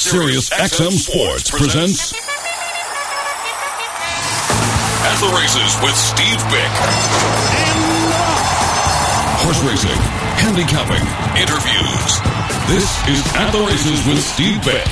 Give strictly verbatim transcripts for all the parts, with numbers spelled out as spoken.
Sirius X M Sports presents At the Races with Steve Bick. Horse racing, handicapping, interviews. This is At the Races with Steve Bick.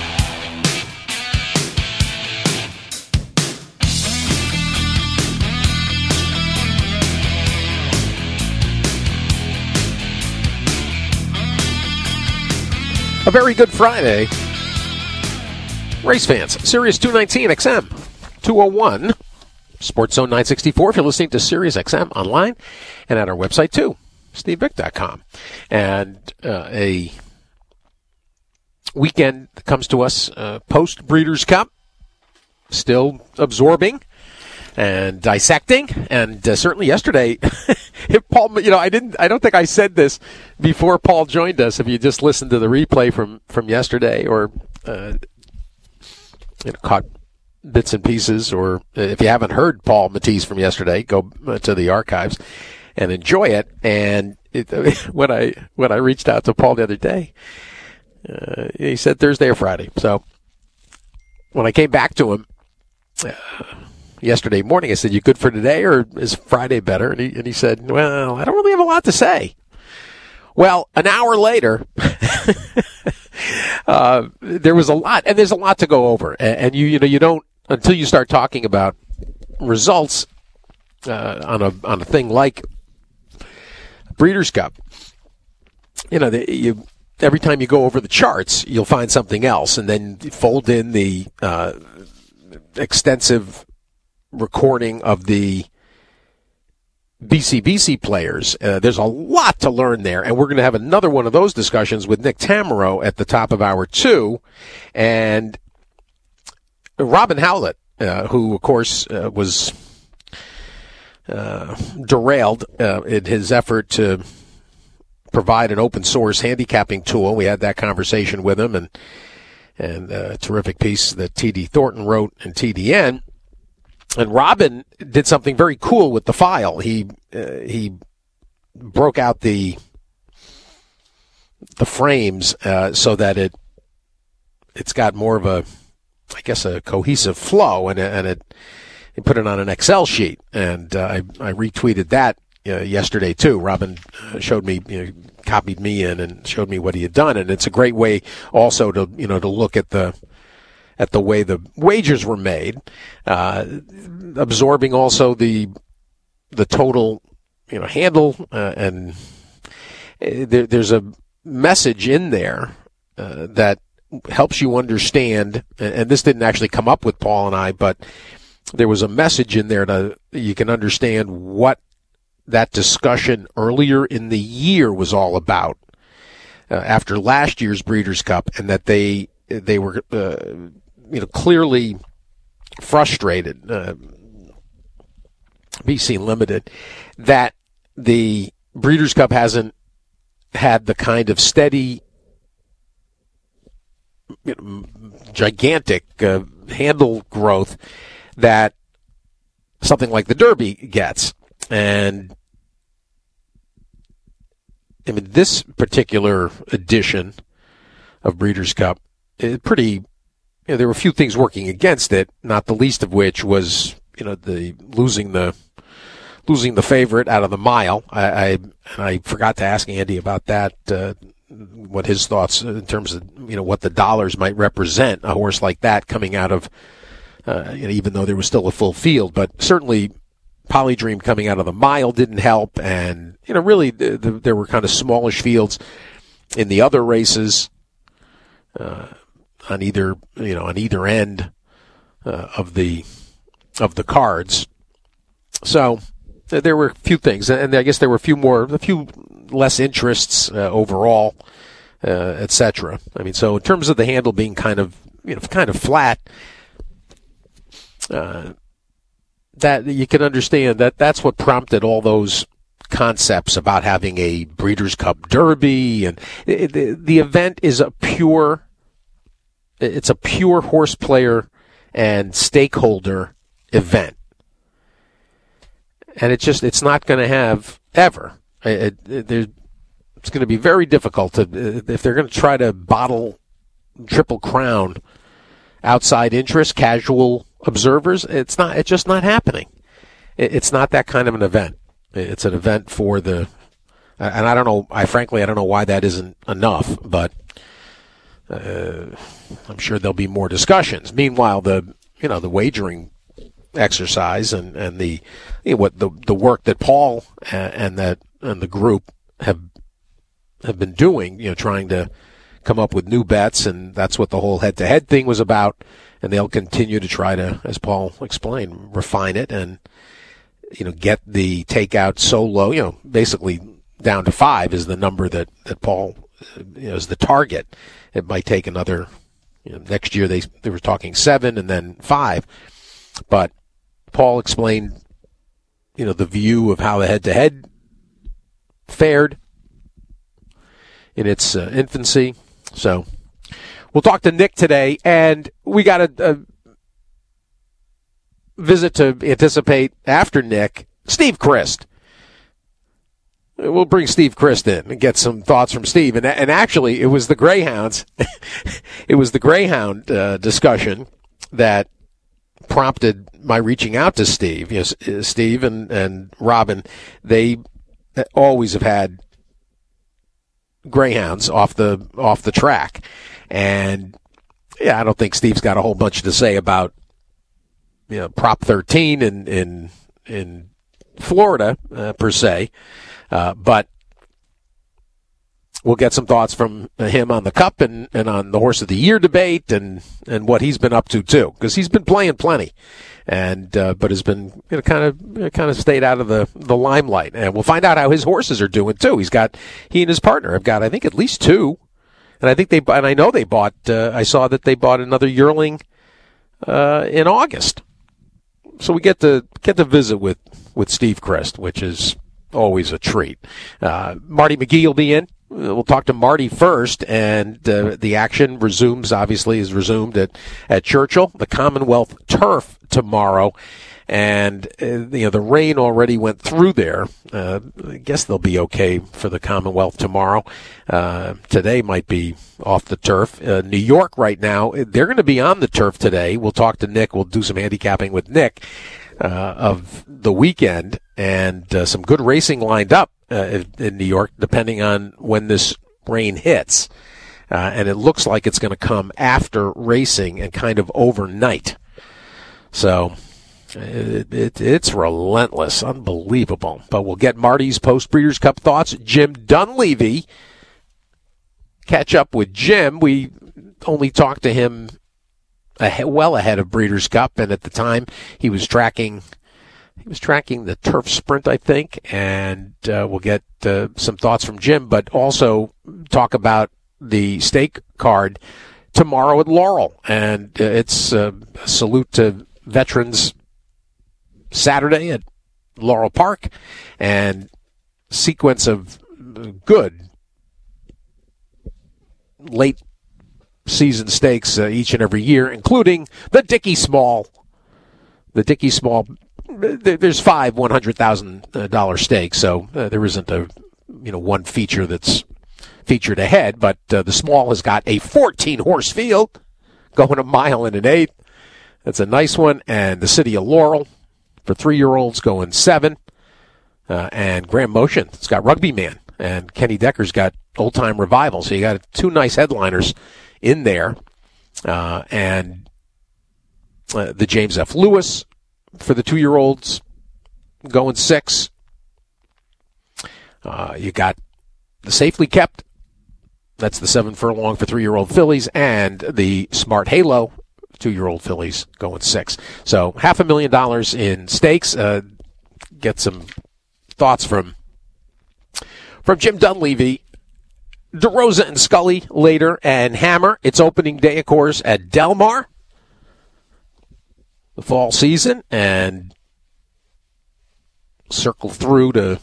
A very good Friday, race fans. Sirius two nineteen X M two oh one, Sports Zone nine sixty-four. If you're listening to Sirius X M online and at our website too, steve bick dot com. And uh, a weekend comes to us uh, post Breeders' Cup, still absorbing and dissecting, and uh, certainly yesterday, if Paul, you know, I didn't, I don't think I said this before Paul joined us. If you just listened to the replay from, from yesterday, or uh, you know, caught bits and pieces, or if you haven't heard Paul Matisse from yesterday, go to the archives and enjoy it. And it, when I when I reached out to Paul the other day, uh, he said Thursday or Friday. So when I came back to him. Uh, Yesterday morning, I said, "You good for today, or is Friday better?" And he, and he said, "Well, I don't really have a lot to say." Well, an hour later, uh, there was a lot, and there's a lot to go over. And, and you, you know, you don't until you start talking about results uh, on a on a thing like Breeders' Cup. You know, the, you every time you go over the charts, you'll find something else, and then fold in the uh, extensive recording of the B C B C players. Uh, there's a lot to learn there, and we're going to have another one of those discussions with Nick Tammaro at the top of hour two. And Robin Howlett, uh, who, of course, uh, was uh, derailed uh, in his effort to provide an open source handicapping tool. We had that conversation with him, and, and a terrific piece that T D Thornton wrote in T D N. And Robin did something very cool with the file. He uh, he broke out the the frames uh, so that it it's got more of a, I guess, a cohesive flow, and and it he put it on an Excel sheet, and uh, I I retweeted that uh, yesterday too. Robin uh, showed me, you know, copied me in and showed me what he had done, and it's a great way also to you know to look at the. at the way the wagers were made, uh, absorbing also the the total, you know, handle, uh, and there, there's a message in there uh, that helps you understand, and this didn't actually come up with Paul and I, but there was a message in there to you can understand what that discussion earlier in the year was all about uh, after last year's Breeders' Cup, and that they they were uh, you know, clearly frustrated, uh, B C Limited, that the Breeders' Cup hasn't had the kind of steady, you know, gigantic uh, handle growth that something like the Derby gets. And I mean, this particular edition of Breeders' Cup is pretty. You know, there were a few things working against it, not the least of which was, you know, the losing the losing the favorite out of the mile. I I, and I forgot to ask Andy about that, uh, what his thoughts in terms of, you know, what the dollars might represent, a horse like that coming out of, uh, you know, even though there was still a full field. But certainly Polydream coming out of the mile didn't help, and, you know, really the, the, there were kind of smallish fields in the other races. Uh, on either, you know, on either end uh, of the of the cards. So uh, there were a few things, and I guess there were a few more, a few less interests uh, overall, uh, et cetera. I mean, so in terms of the handle being kind of, you know, kind of flat, uh, that you can understand that that's what prompted all those concepts about having a Breeders' Cup Derby, and it, the, the event is a pure. It's a pure horse player and stakeholder event. And it's just, it's not going to have ever. It, it, it's going to be very difficult to, if they're going to try to bottle Triple Crown outside interest, casual observers. It's not. It's just not happening. It's not that kind of an event. It's an event for the, and I don't know. I frankly, I don't know why that isn't enough. But uh, I'm sure there'll be more discussions. Meanwhile, the you know the wagering exercise and and the you know, what the the work that Paul and, and that and the group have have been doing, you know, trying to come up with new bets, and that's what the whole head-to-head thing was about. And they'll continue to try to, as Paul explained, refine it and, you know, get the takeout so low, you know, basically down to five is the number that, that Paul, you know, is the target. It might take another, you know, next year they, they were talking seven and then five. But Paul explained, you know, the view of how the head-to-head fared in its uh, infancy. So we'll talk to Nick today, and we got a, a visit to anticipate after Nick, Steve Christ. We'll bring Steve Christ in and get some thoughts from Steve. And, and actually, it was the Greyhounds. It was the Greyhound uh, discussion that prompted my reaching out to Steve. You know, Steve and, and Robin, they always have had Greyhounds off the off the track, and yeah, I don't think Steve's got a whole bunch to say about you know Prop thirteen in in in Florida uh, per se, uh, but we'll get some thoughts from him on the Cup and, and on the Horse of the Year debate and, and what he's been up to too, because he's been playing plenty, and uh, but has been you know, kind of you know, kind of stayed out of the, the limelight. And we'll find out how his horses are doing too. He's got he and his partner have got I think at least two, and I think they and I know they bought. Uh, I saw that they bought another yearling uh, in August. So we get to get to visit with, with Steve Christ, which is always a treat. Uh, Marty McGee will be in. We'll talk to Marty first, and uh, the action resumes, obviously, is resumed at, at Churchill, the Commonwealth Turf tomorrow. And, uh, you know, the rain already went through there. Uh, I guess they'll be okay for the Commonwealth tomorrow. Uh, today might be off the turf. Uh, New York right now, they're going to be on the turf today. We'll talk to Nick. We'll do some handicapping with Nick uh, of the weekend, and uh, some good racing lined up uh, in New York, depending on when this rain hits. Uh, and it looks like it's going to come after racing and kind of overnight. So It, it, it's relentless, unbelievable. But we'll get Marty's post-Breeders' Cup thoughts. Jim Dunleavy, catch up with Jim. We only talked to him ahead, well ahead of Breeders' Cup, and at the time he was tracking he was tracking the turf sprint, I think, and uh, we'll get uh, some thoughts from Jim, but also talk about the stake card tomorrow at Laurel. And uh, it's uh, a salute to veterans Saturday at Laurel Park, and sequence of good late season stakes uh, each and every year, including the Dickie Small. The Dickie Small, there's five one hundred thousand dollars stakes, so uh, there isn't a you know one feature that's featured ahead, but uh, the Small has got a fourteen horse field going a mile and an eighth. That's a nice one, and the City of Laurel for three-year-olds going seven. Uh, and Graham Motion, it's got Rugby Man. And Kenny Decker's got Old Time Revival. So you got two nice headliners in there. Uh, and uh, the James F. Lewis for the two-year-olds going six. Uh, you got the Safely Kept. That's the seven furlong for three-year-old fillies. And the Smart Halo two-year-old fillies going six. So half a million dollars in stakes. Uh, get some thoughts from from Jim Dunleavy. DeRosa and Scully later, and Hammer. It's opening day, of course, at Del Mar. The fall season, and circle through to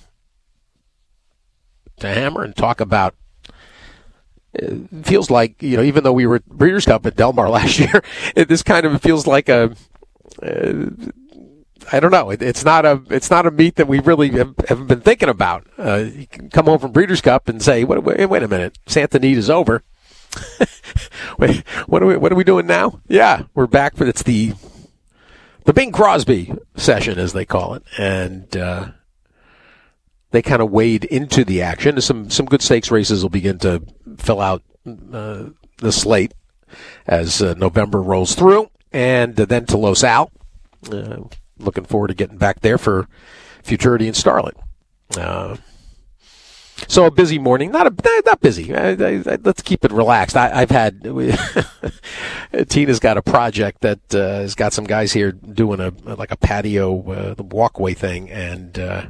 to Hammer and talk about. It feels like, you know, even though we were at Breeders' Cup at Del Mar last year, it, this kind of feels like a, uh, I don't know, it, it's not a it's not a meet that we really have, haven't been thinking about. Uh, you can come home from Breeders' Cup and say, wait, wait, wait a minute, Santa Anita's over. Wait, what are we? What are we doing now? Yeah, we're back for it's the the Bing Crosby session, as they call it, and uh, they kind of wade into the action. Some some good stakes races will begin to fill out uh, the slate as uh, November rolls through, and uh, then to Los Al. Uh, looking forward to getting back there for Futurity and Starlet. Uh, so a busy morning, not a not busy. I, I, I, let's keep it relaxed. I, I've had we, Tina's got a project that uh, has got some guys here doing a like a patio uh, the walkway thing, and uh,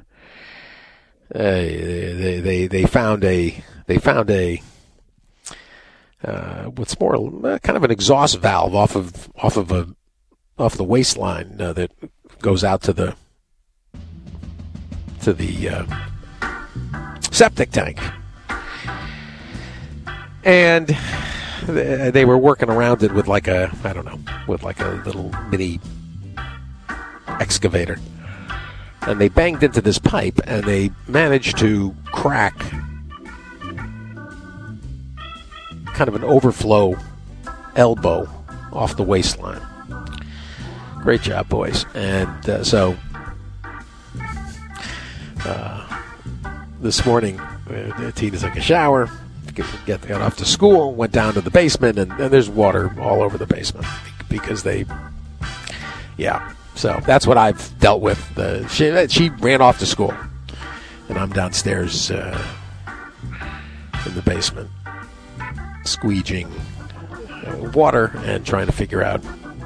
they they they found a they found a uh, what's more uh, kind of an exhaust valve off of off of a off the waistline uh, that goes out to the to the uh, septic tank, and they were working around it with like a I don't know with like a little mini excavator, and they banged into this pipe, and they managed to crack kind of an overflow elbow off the waistline. Great job, boys. And uh, so uh, this morning, uh, Tina took a shower, get, get got off to school, went down to the basement, and, and there's water all over the basement because they, yeah. So that's what I've dealt with. Uh, she, she ran off to school, and I'm downstairs uh, in the basement, squeegeeing uh, water and trying to figure out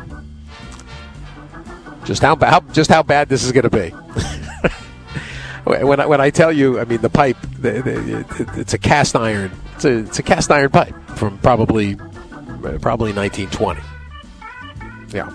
Just how, how just how bad this is going to be. when I, when I tell you, I mean the pipe, the, the, it's a cast iron. It's a, it's a cast iron pipe from probably probably nineteen twenty. Yeah.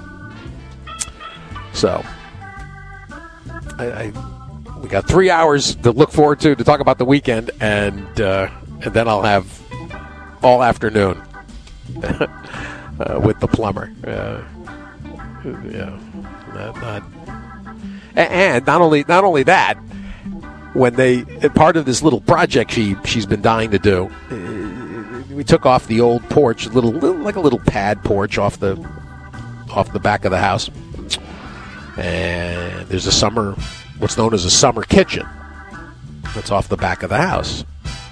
So I, I we got three hours to look forward to to talk about the weekend, and uh, and then I'll have all afternoon uh, with the plumber. Uh, yeah. Not, not, and not only not only that, when they part of this little project she she's been dying to do, we took off the old porch, little, little like a little pad porch off the off the back of the house, and there's a summer, what's known as a summer kitchen, that's off the back of the house.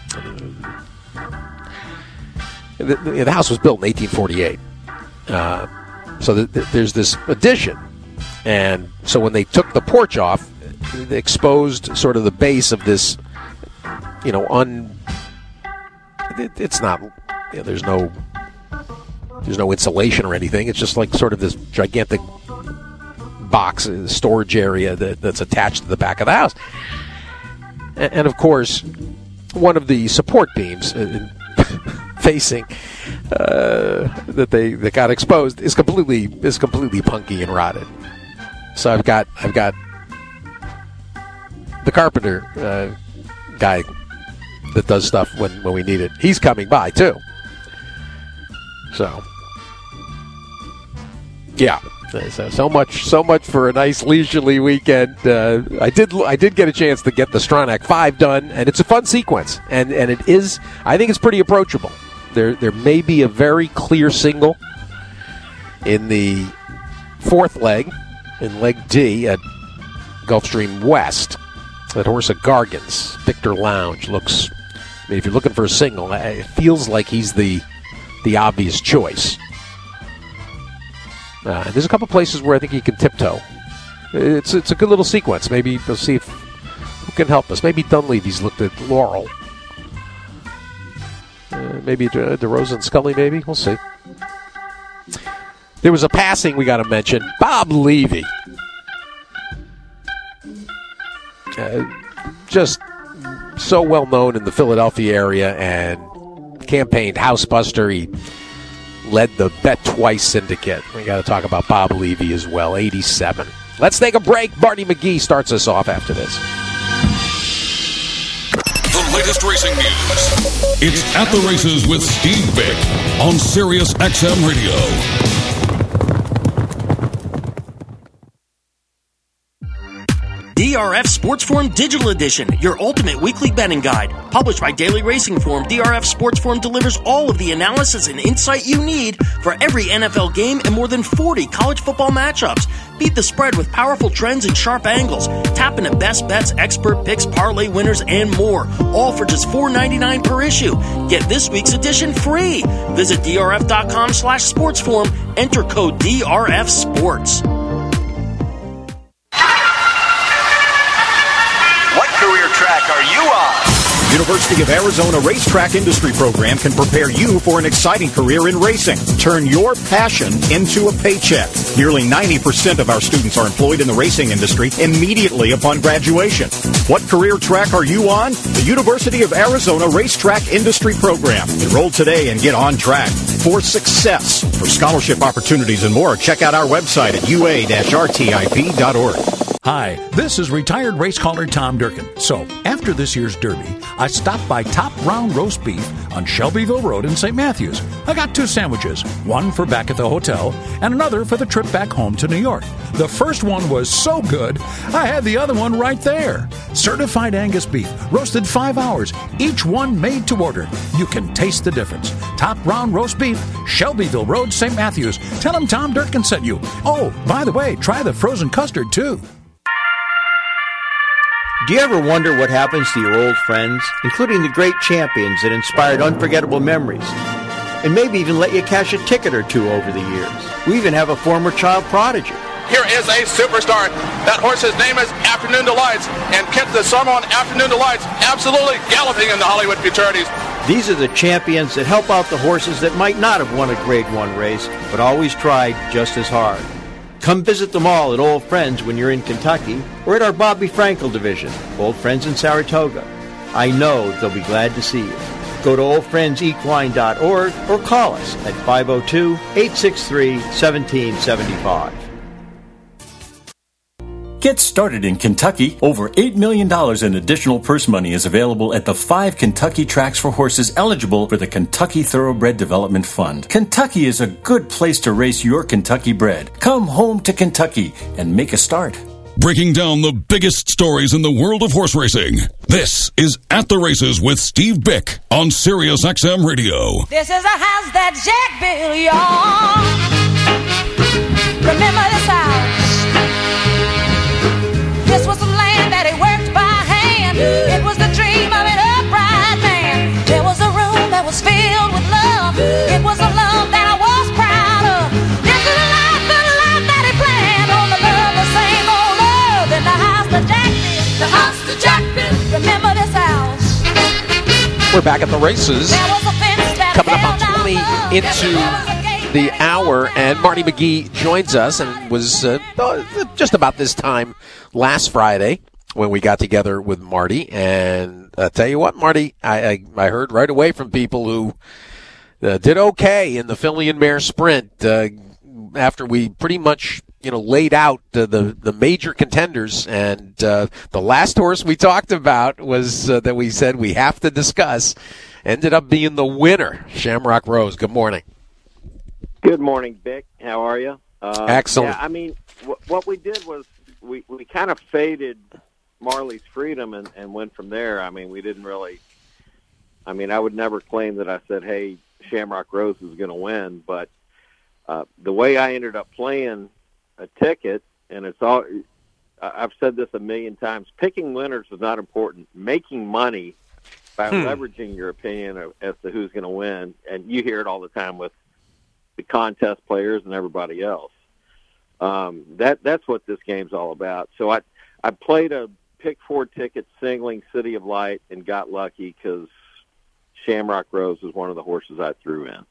The, the, the house was built in eighteen forty-eight, uh, so the, the, there's this addition. And so when they took the porch off, they exposed sort of the base of this, you know, un. It, it's not. You know, there's no. There's no insulation or anything. It's just like sort of this gigantic box, storage area that, that's attached to the back of the house. And, and of course, one of the support beams uh, facing uh, that they that got exposed is completely is completely punky and rotted. So I've got I've got the carpenter uh, guy that does stuff when, when we need it. He's coming by too. So yeah, so, so much so much for a nice leisurely weekend. Uh, I did I did get a chance to get the Stronach five done, and it's a fun sequence, and and it is I think it's pretty approachable. There there may be a very clear single in the fourth leg. In leg D at Gulfstream West, that horse at Gargan's, Victor Lounge, looks, I mean, if you're looking for a single, it feels like he's the the obvious choice. Uh, there's a couple places where I think he can tiptoe. It's it's a good little sequence. Maybe we'll see if who can help us. Maybe Dunleavy's looked at Laurel. Uh, maybe De- DeRosa and Scully, maybe. We'll see. There was a passing we got to mention. Bob Levy. Uh, just so well known in the Philadelphia area and campaigned housebuster. He led the Bet Twice syndicate. We got to talk about Bob Levy as well, eighty-seven. Let's take a break. Barney McGee starts us off after this. The latest racing news. It's At the Races with Steve Vick on Sirius X M Radio. D R F Sports Forum Digital Edition, your ultimate weekly betting guide. Published by Daily Racing Form, D R F Sports Forum delivers all of the analysis and insight you need for every N F L game and more than forty college football matchups. Beat the spread with powerful trends and sharp angles. Tap into best bets, expert picks, parlay winners, and more. All for just four dollars and ninety-nine cents per issue. Get this week's edition free. Visit drf.com slash sportsform. Enter code D R F Sports. What career track are you on? University of Arizona Racetrack Industry Program can prepare you for an exciting career in racing. Turn your passion into a paycheck. Nearly ninety percent of our students are employed in the racing industry immediately upon graduation. What career track are you on? The University of Arizona Racetrack Industry Program. Enroll today and get on track for success. For scholarship opportunities and more, check out our website at u a dash r t i p dot org. Hi, this is retired race caller Tom Durkin. So, after this year's Derby, I stopped by Top Round Roast Beef on Shelbyville Road in Saint Matthews. I got two sandwiches, one for back at the hotel and another for the trip back home to New York. The first one was so good, I had the other one right there. Certified Angus beef, roasted five hours, each one made to order. You can taste the difference. Top Round Roast Beef, Shelbyville Road, Saint Matthews. Tell them Tom Durkin sent you. Oh, by the way, try the frozen custard, too. Do you ever wonder what happens to your old friends, including the great champions that inspired unforgettable memories, and maybe even let you cash a ticket or two over the years? We even have a former child prodigy. Here is a superstar. That horse's name is Afternoon Delights, and Kent the Summer on Afternoon Delights absolutely galloping in the Hollywood Futurities. These are the champions that help out the horses that might not have won a Grade One race, but always tried just as hard. Come visit them all at Old Friends when you're in Kentucky, or at our Bobby Frankel division, Old Friends in Saratoga. I know they'll be glad to see you. Go to old friends equine dot org or call us at five oh two, eight six three, one seven seven five. Get started in Kentucky. Over eight million dollars in additional purse money is available at the five Kentucky tracks for horses eligible for the Kentucky Thoroughbred Development Fund. Kentucky is a good place to race your Kentucky bred. Come home to Kentucky and make a start. Breaking down the biggest stories in the world of horse racing. This is At the Races with Steve Bick on Sirius X M Radio. This is a house that Jack built, y'all. Remember this house? This was some land that he worked by hand. It was the dream of an upright man. There was a room that was filled with love. It was a love that I was proud of. This is the life, the life that he planned on the love, the same old love in the house that Jack built. The house that Jack built. Remember this house? We're back at the races. Coming up on twenty into the hour, and Marty McGee joins us, and was uh, just about this time last Friday when we got together with Marty. And I tell you what, Marty, I, I, I heard right away from people who uh, did okay in the filly and mare sprint uh, after we pretty much, you know, laid out the the, the major contenders. And uh, the last horse we talked about was uh, that we said we have to discuss ended up being the winner, Shamrock Rose. Good morning. Good morning, Vic. How are you? Uh, Excellent. Yeah, I mean, w- what we did was we, we kind of faded Marley's Freedom and, and went from there. I mean, we didn't really – I mean, I would never claim that I said, hey, Shamrock Rose is going to win. But uh, the way I ended up playing a ticket, and it's all – I've said this a million times, picking winners is not important. Making money by hmm. leveraging your opinion of, as to who's going to win, and you hear it all the time with the contest players and everybody else. Um, that that's what this game's all about. So I I played a pick four ticket singling City of Light and got lucky because Shamrock Rose was one of the horses I threw in.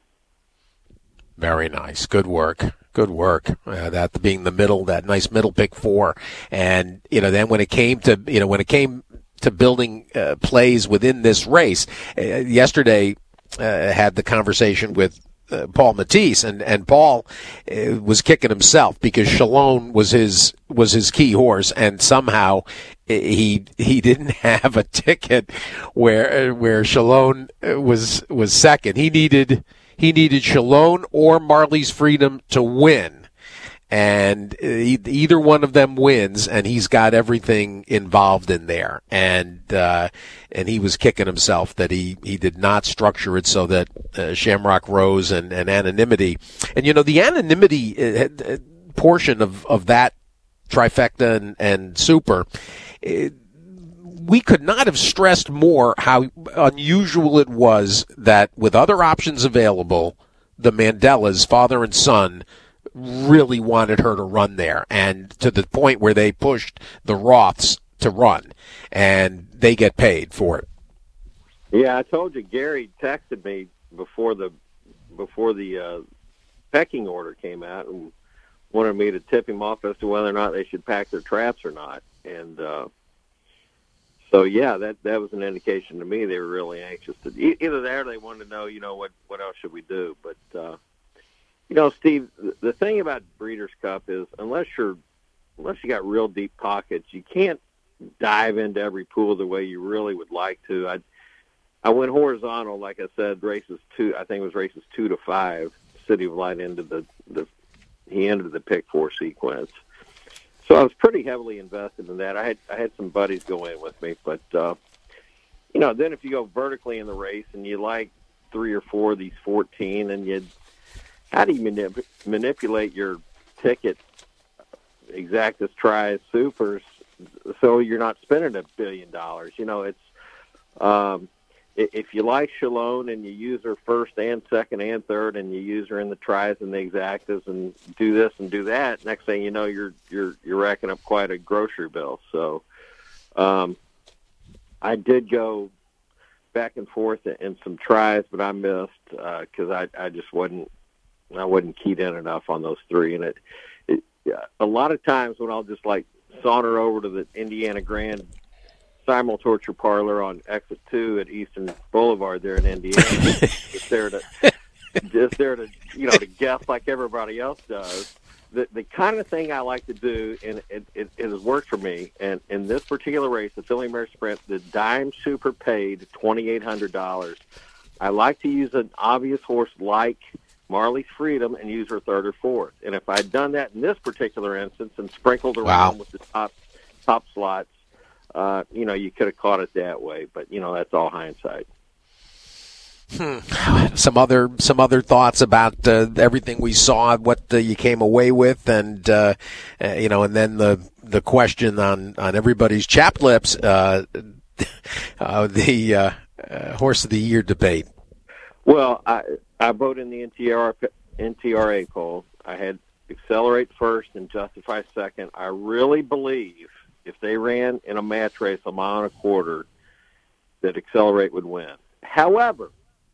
Very nice. Good work. Good work. Uh, that being the middle, that nice middle pick four. And, you know, then when it came to, you know, when it came to building uh, plays within this race, uh, yesterday uh, had the conversation with Uh, Paul Matisse, and, and Paul uh, was kicking himself because Chalone was his was his key horse, and somehow he he didn't have a ticket where where Chalone was was second. He needed he needed Chalone or Marley's Freedom to win, and e- either one of them wins, and he's got everything involved in there. And uh, and he was kicking himself that he, he did not structure it so that uh, Shamrock Rose and, and anonymity, and you know the anonymity uh, portion of, of that trifecta and, and super. It, we could not have stressed more how unusual it was that with other options available, the Mandelas, father and son, really wanted her to run there, and to the point where they pushed the Roths to run, and they get paid for it. Yeah, I told you, Gary texted me before the before the uh, pecking order came out and wanted me to tip him off as to whether or not they should pack their traps or not, and uh, so yeah, that that was an indication to me they were really anxious to either that or they wanted to know, you know, what what else should we do. But uh, you know, Steve, the thing about Breeders' Cup is unless you're unless you got real deep pockets, you can't dive into every pool the way you really would like to. I I went horizontal, like I said, races two. I think it was races two to five. City of Light into the the he entered the pick four sequence. So I was pretty heavily invested in that. I had I had some buddies go in with me, but uh, you know, then if you go vertically in the race and you like three or four of these fourteen, and you, how do you manip- manipulate your ticket, exactas, tries, supers, so you're not spending a billion dollars? You know, it's um, if you like Shalone and you use her first and second and third, and you use her in the tries and the exactas, and do this and do that, next thing you know, you're you're you're racking up quite a grocery bill. So, um, I did go back and forth in some tries, but I missed because uh, I I just wasn't I wasn't keyed in enough on those three. And it, it a lot of times when I'll just like saunter over to the Indiana Grand Simul Torture Parlor on exit two at Eastern Boulevard there in Indiana, just there to, just there to, you know, to guess like everybody else does. The the kind of thing I like to do, and it, it, it has worked for me. And in this particular race, the Philly Mare Sprint, the Dime Super paid twenty-eight hundred dollars. I like to use an obvious horse like Marley's Freedom and use her third or fourth. And if I'd done that in this particular instance and sprinkled around wow. with the top top slots, Uh, you know, you could have caught it that way, but you know that's all hindsight. Hmm. Some other some other thoughts about uh, everything we saw, what uh, you came away with, and uh, uh, you know, and then the the question on, on everybody's chapped lips, uh, uh, the uh, uh, horse of the year debate. Well, I I voted in the N T R N T R A poll. I had Accelerate first and Justify second. I really believe if they ran in a match race a mile and a quarter, that Accelerate would win. However,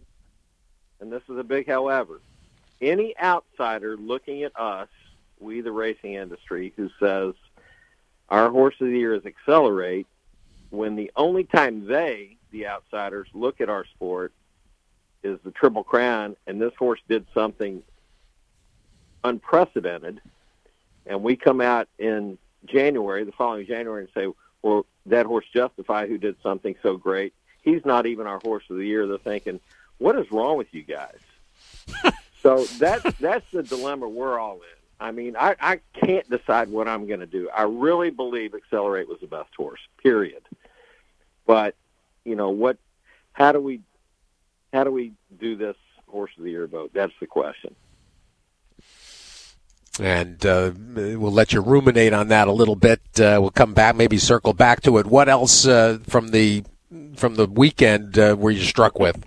and this is a big however, any outsider looking at us, we the racing industry, who says our horse of the year is Accelerate, when the only time they, the outsiders, look at our sport is the Triple Crown, and this horse did something unprecedented, and we come out in January, the following January, and say, well, that horse Justify, who did something so great, he's not even our horse of the year. They're thinking, what is wrong with you guys? So that's, that's the dilemma we're all in. I mean, I, I can't decide what I'm going to do. I really believe Accelerate was the best horse, period. But, you know, what? How do we how do we do this horse of the year vote? That's the question. And uh, we'll let you ruminate on that a little bit. Uh, we'll come back, maybe circle back to it. What else uh, from the from the weekend uh, were you struck with?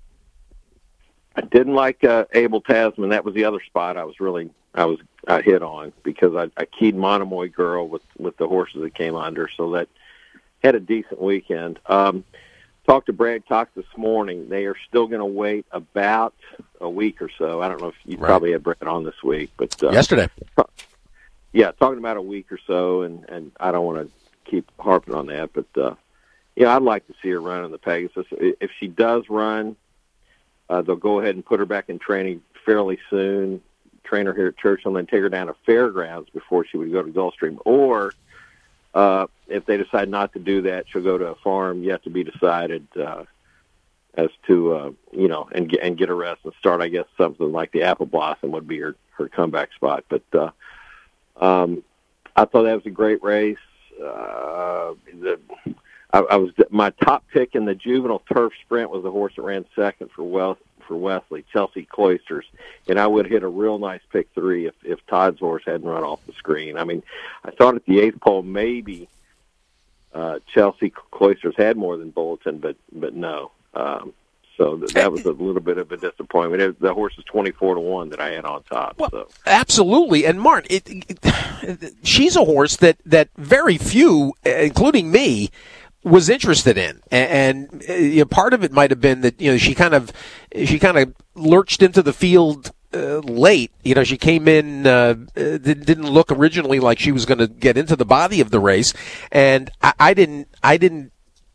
I didn't like uh, Abel Tasman. That was the other spot I was really I was I hit on because I, I keyed Monomoy Girl with with the horses that came under, so that had a decent weekend. Um, talked to Brad Cox this morning. They are still going to wait about a week or so. I don't know if you right. probably had Brad on this week, but uh, yesterday. Yeah, talking about a week or so, and, and I don't want to keep harping on that, but uh, yeah, I'd like to see her run in the Pegasus. If she does run, uh, they'll go ahead and put her back in training fairly soon. Train her here at Churchill, and then take her down to Fairgrounds before she would go to Gulfstream. Or uh, if they decide not to do that, she'll go to a farm yet to be decided uh, as to uh, you know, and get and get a rest and start. I guess something like the Apple Blossom would be her her comeback spot. But uh, Um, I thought that was a great race. Uh, the, I, I was my top pick in the juvenile turf sprint was the horse that ran second for Wel- for Wesley, Chelsea Cloisters, and I would hit a real nice pick three if, if Todd's horse hadn't run off the screen. I mean, I thought at the eighth pole maybe uh, Chelsea Cloisters had more than Bulletin, but but no. Um, so th- that was a little bit of a disappointment. It, the horse is twenty-four to one that I had on top. Well, so. Absolutely. And Martin, it, it, she's a horse that, that very few, including me, was interested in, and, and uh, you know, part of it might have been that you know she kind of she kind of lurched into the field uh, late. You know, she came in uh, didn't look originally like she was going to get into the body of the race, and I, I didn't I didn't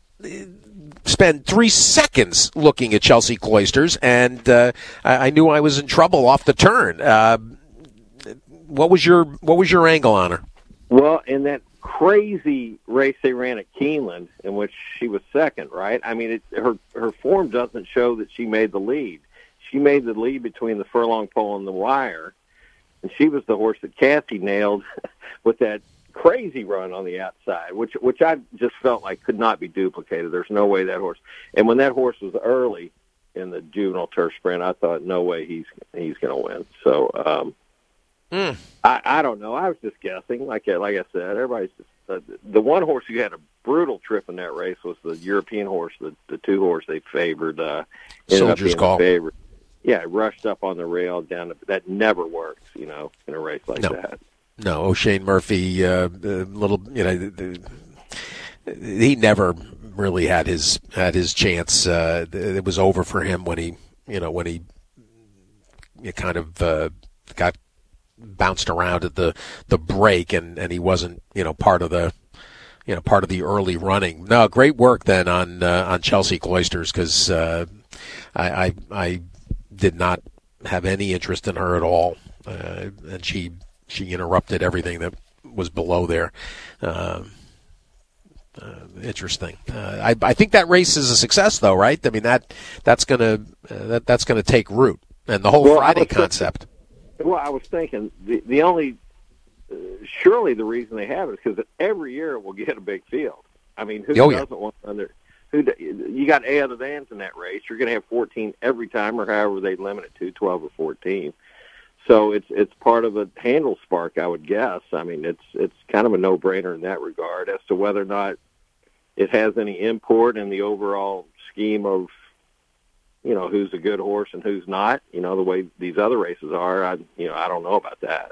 spend three seconds looking at Chelsea Cloisters, and uh, I, I knew I was in trouble off the turn. Uh, what was your what was your angle on her? Well, in that crazy race they ran at Keeneland, in which she was second, right? I mean, it, her her form doesn't show that she made the lead. She made the lead between the furlong pole and the wire, and she was the horse that Cassie nailed with that crazy run on the outside, which which I just felt like could not be duplicated. There's no way that horse. And when that horse was early in the juvenile turf sprint, I thought, no way he's he's going to win. So um, mm. I, I don't know. I was just guessing. Like like I said, everybody's just uh, the one horse who had a brutal trip in that race was the European horse, the the two horse they favored. Uh, Soldier's Call. Favorite. Yeah, rushed up on the rail down. The, that never works, you know, in a race like no. that. No, O'Shane Murphy, uh, a little, you know, the, the, he never really had his had his chance. Uh, it was over for him when he, you know, when he, he kind of uh, got bounced around at the, the break, and, and he wasn't, you know, part of the, you know, part of the early running. No, great work then on uh, on Chelsea Cloisters, because uh, I, I I did not have any interest in her at all, uh, and she. She interrupted everything that was below there. Uh, uh, interesting. Uh, I, I think that race is a success, though, right? I mean that that's gonna uh, that that's gonna take root, and the whole well, Friday concept. Thinking, well, I was thinking the the only uh, surely the reason they have it is because every year it will get a big field. I mean, who oh, doesn't yeah. want under? Who you got A other than's in that race? You're going to have fourteen every time, or however they limit it to, twelve or fourteen. So it's it's part of a handle spark, I would guess. I mean, it's it's kind of a no-brainer in that regard. As to whether or not it has any import in the overall scheme of, you know, who's a good horse and who's not. You know, the way these other races are, I you know, I don't know about that.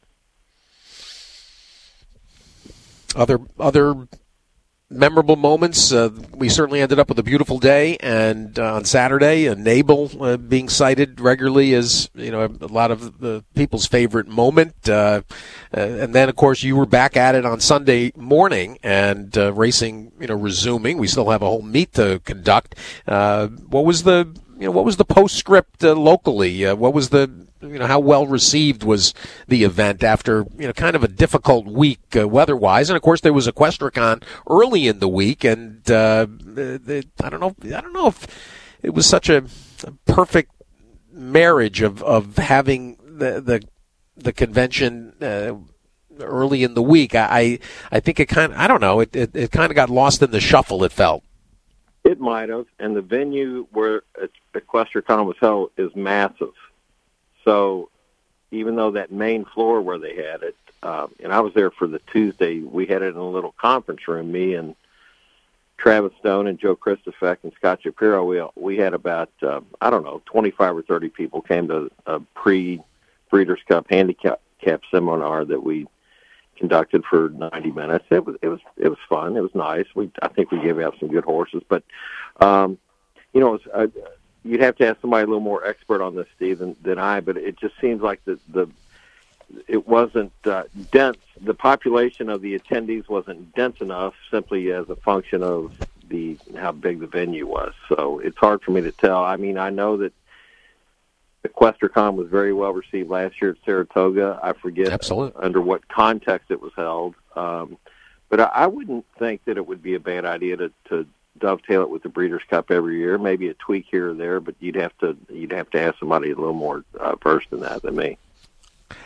Other other. memorable moments. Uh, we certainly ended up with a beautiful day, and uh, on Saturday, uh, Nabel uh, being cited regularly as you know a lot of the people's favorite moment. Uh, uh, and then, of course, you were back at it on Sunday morning, and uh, racing, you know, resuming. We still have a whole meet to conduct. Uh, what was the you know what was the postscript uh, locally? Uh, what was the You know, how well received was the event after, you know, kind of a difficult week uh, weather-wise? And of course, there was Equestricon early in the week, and uh, the, I don't know, I don't know if it was such a, a perfect marriage of, of having the the, the convention uh, early in the week. I I think it kind of, I don't know, it it, it kind of got lost in the shuffle. It felt. It might have, and the venue where Equestricon was held is massive. So even though that main floor where they had it, um, and I was there for the Tuesday, we had it in a little conference room, me and Travis Stone and Joe Christofek and Scott Shapiro. We we had about, uh, I don't know, twenty-five or thirty people came to a pre-Breeders' Cup handicap seminar that we conducted for ninety minutes. It was it was it was fun. It was nice. We I think we gave out some good horses, but um, you know, it was, uh, you'd have to ask somebody a little more expert on this, Steve, than, than I, but it just seems like the, the it wasn't uh, dense. The population of the attendees wasn't dense enough simply as a function of the how big the venue was. So it's hard for me to tell. I mean, I know that Equestricon was very well received last year at Saratoga. I forget Absolutely. under what context it was held. Um, but I, I wouldn't think that it would be a bad idea to, to dovetail it with the Breeders' Cup every year. Maybe a tweak here or there, but you'd have to you'd have to ask somebody a little more uh, versed in that than me.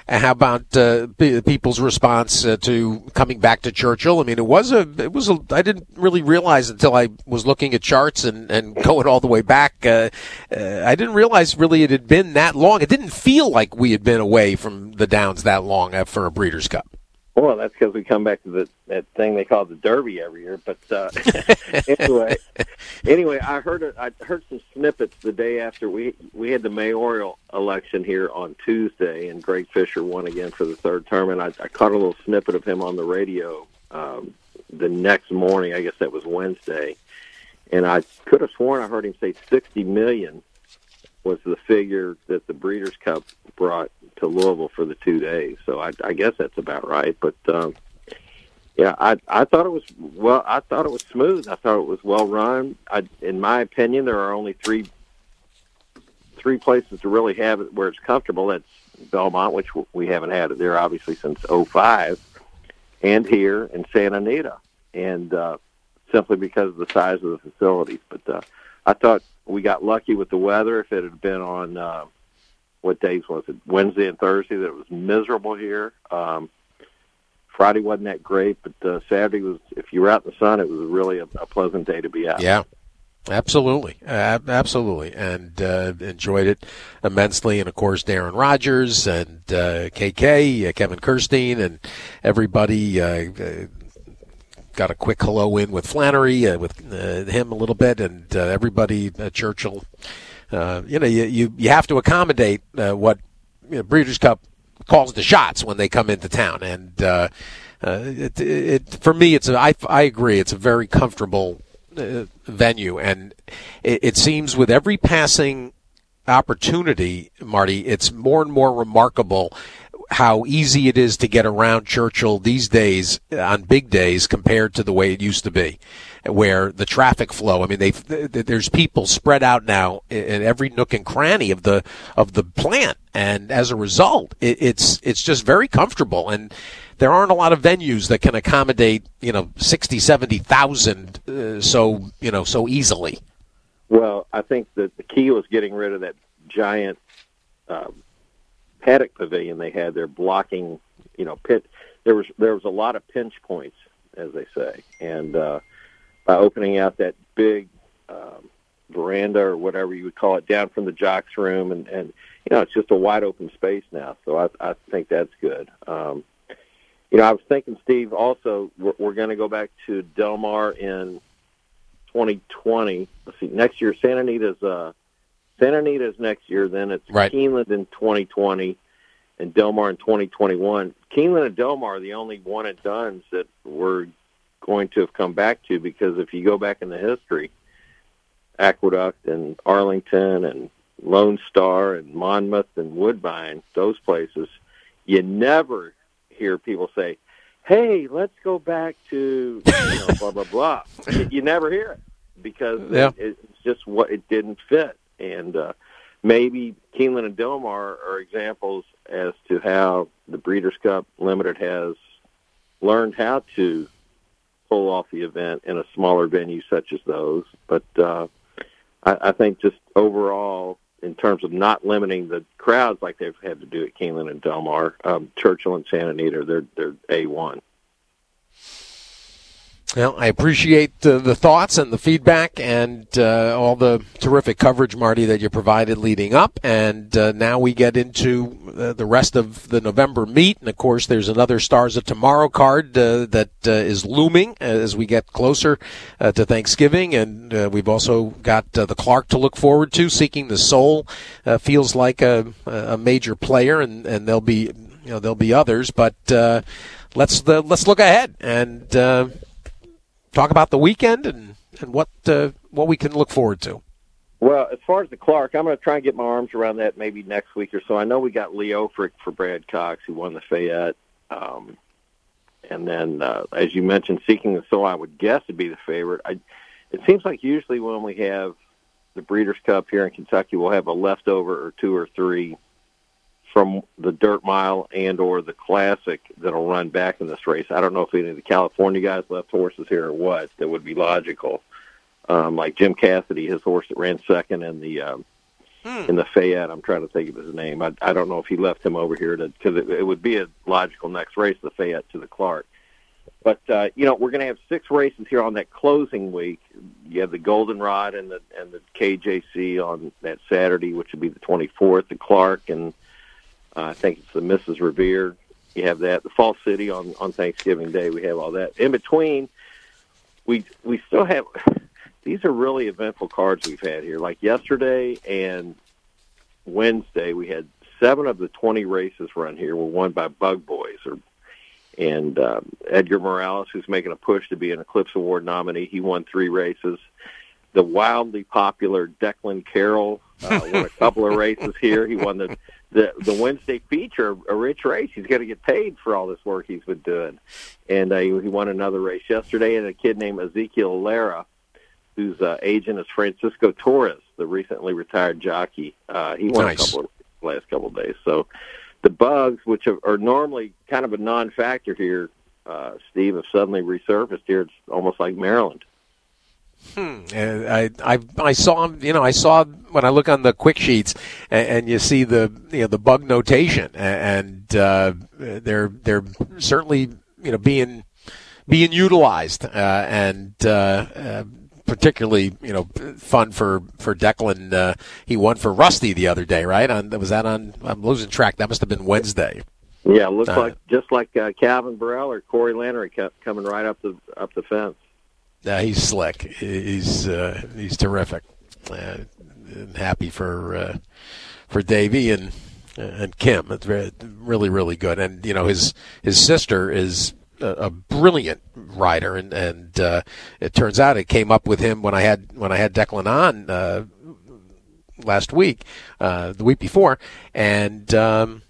And how about uh, p- people's response uh, to coming back to Churchill? I mean, it was a, it was a, I didn't really realize until I was looking at charts and, and going all the way back. Uh, uh, I didn't realize really it had been that long. It didn't feel like we had been away from the Downs that long for a Breeders' Cup. Well, that's because we come back to the, that thing they call the Derby every year. But uh, anyway, anyway, I heard it, I heard some snippets the day after we we had the mayoral election here on Tuesday, and Greg Fisher won again for the third term. And I, I caught a little snippet of him on the radio um, the next morning. I guess that was Wednesday, and I could have sworn I heard him say sixty million was the figure that the Breeders' Cup brought to Louisville for the two days. So I, I guess that's about right. But um, yeah, I I thought it was well. I thought it was smooth. I thought it was well run. I, in my opinion, there are only three three places to really have it where it's comfortable. That's Belmont, which we haven't had it there obviously since oh five, and here in Santa Anita, and uh, simply because of the size of the facilities. But uh, I thought we got lucky with the weather. If it had been on, uh, what days was it? Wednesday and Thursday, that it was miserable here. Um, Friday wasn't that great, but uh, Saturday was, if you were out in the sun, it was really a, a pleasant day to be out. Yeah, absolutely. Uh, absolutely. And uh, enjoyed it immensely. And, of course, Darren Rogers and uh, K K, uh, Kevin Kirstein, and everybody uh, uh, got a quick hello in with Flannery, uh, with uh, him a little bit, and uh, everybody at Churchill. Uh, you know, you, you, you have to accommodate uh, what you know, Breeders' Cup calls the shots when they come into town. And uh, uh, it, it, for me, it's a, I, I agree, it's a very comfortable uh, venue. And it, it seems with every passing opportunity, Marty, it's more and more remarkable how easy it is to get around Churchill these days on big days compared to the way it used to be, where the traffic flow, I mean, they there's people spread out now in every nook and cranny of the of the plant, and as a result, it, it's it's just very comfortable, and there aren't a lot of venues that can accommodate, you know, sixty, seventy thousand uh, so, you know, so easily. Well, I think that the key was getting rid of that giant um, paddock pavilion they had there, blocking, you know, pit. There was there was a lot of pinch points, as they say, and uh, by opening out that big um, veranda or whatever you would call it down from the jocks room, and, and you know, it's just a wide open space now. So I, I think that's good. Um, you know, I was thinking, Steve, also we're, we're going to go back to Del Mar in twenty twenty. Let's see, next year Santa Anita's uh, Santa Anita's next year. Then it's right. Keeneland in twenty twenty and Del Mar in twenty twenty-one. Keeneland and Del Mar are the only one and dones that we're going to have come back to, because if you go back in the history, Aqueduct and Arlington and Lone Star and Monmouth and Woodbine, those places, you never hear people say, hey, let's go back to, you know, blah, blah, blah. You, you never hear it because yeah. it, it's just what it didn't fit. And uh, maybe Keeneland and Del Mar are examples as to how the Breeders' Cup Limited has learned how to pull off the event in a smaller venue such as those. But uh, I, I think just overall, in terms of not limiting the crowds like they've had to do at Keeneland and Del Mar, um, Churchill and Santa Anita, they're they're A one. Well, I appreciate uh, the thoughts and the feedback and uh, all the terrific coverage, Marty, that you provided leading up. And uh, now we get into uh, the rest of the November meet. And, of course, there's another Stars of Tomorrow card uh, that uh, is looming as we get closer uh, to Thanksgiving. And uh, we've also got uh, the Clark to look forward to. Seeking the Soul uh, feels like a, a major player, and, and there'll be you know there'll be others. But uh, let's uh, let's look ahead and uh, talk about the weekend and, and what uh, what we can look forward to. Well, as far as the Clark, I'm going to try and get my arms around that maybe next week or so. I know we got Leo Frick for Brad Cox, who won the Fayette. Um, and then, uh, as you mentioned, Seeking the Soul, I would guess would be the favorite. I, it seems like usually when we have the Breeders' Cup here in Kentucky, we'll have a leftover or two or three from the Dirt Mile and or the Classic that'll run back in this race. I don't know if any of the California guys left horses here or what. That would be logical. Um, like Jim Cassidy, his horse that ran second in the um, hmm. in the Fayette. I'm trying to think of his name. I, I don't know if he left him over here to because it, it would be a logical next race, the Fayette to the Clark. But uh, you know, we're going to have six races here on that closing week. You have the Goldenrod and the and the K J C on that Saturday, which would be the twenty-fourth. The Clark and uh, I think it's the Missus Revere. You have that. The Fall City on, on Thanksgiving Day. We have all that. In between, we we still have. These are really eventful cards we've had here. Like yesterday and Wednesday, we had seven of the twenty races run here were won by Bug Boys or. And uh, Edgar Morales, who's making a push to be an Eclipse Award nominee, he won three races. The wildly popular Declan Carroll uh, won a couple of races here. He won the, the, the Wednesday feature, a rich race. He's going to get paid for all this work he's been doing. And uh, he, he won another race yesterday. And a kid named Ezekiel Lara, whose uh, agent is Francisco Torres, the recently retired jockey. Uh, he won nice. a couple of last couple of days. So. The bugs, which are, are normally kind of a non-factor here, uh, Steve, have suddenly resurfaced here. It's almost like Maryland. Hmm. I, I I saw you know I saw when I look on the quick sheets and, and you see the you know the bug notation and uh, they're they're certainly you know being being utilized uh, and. Uh, uh, Particularly, you know, fun for for Declan. Uh, he won for Rusty the other day, right? On was that on? I'm losing track. That must have been Wednesday. Yeah, looks uh, like just like uh, Calvin Burrell or Corey Lannery kept coming right up the up the fence. Yeah, he's slick. He's uh, he's terrific. Uh, and happy for uh, for Davey and and Kim. It's very, really really good. And you know his his sister is. A brilliant rider, and and uh, it turns out it came up with him when I had when I had Declan on uh, last week, uh, the week before, and um,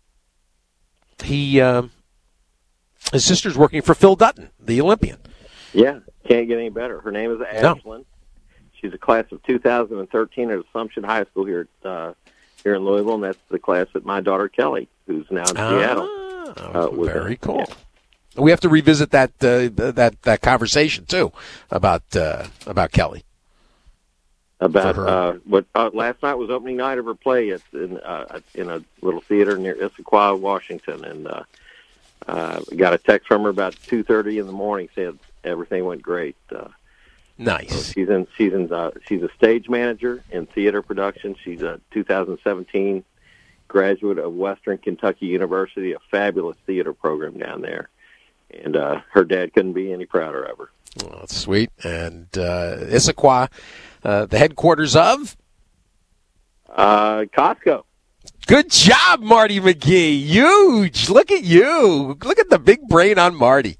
he uh, his sister's working for Phil Dutton, the Olympian. Yeah, can't get any better. Her name is Ashlyn. No. She's a class of two thousand thirteen at Assumption High School here uh, here in Louisville, and that's the class that my daughter Kelly, who's now in ah, Seattle. Uh, was very in. cool. Yeah. We have to revisit that uh, that that conversation too about uh, about Kelly. About uh, what uh, last night was opening night of her play at in, uh, in a little theater near Issaquah, Washington, and uh, uh, got a text from her about two thirty in the morning. Said everything went great. Uh, nice. So she's in she's in uh, she's a stage manager in theater production. She's a two thousand seventeen graduate of Western Kentucky University, a fabulous theater program down there. And uh, her dad couldn't be any prouder of her. Well, that's sweet. And uh, Issaquah, uh, the headquarters of? Uh, Costco. Good job, Marty McGee. Huge. Look at you. Look at the big brain on Marty.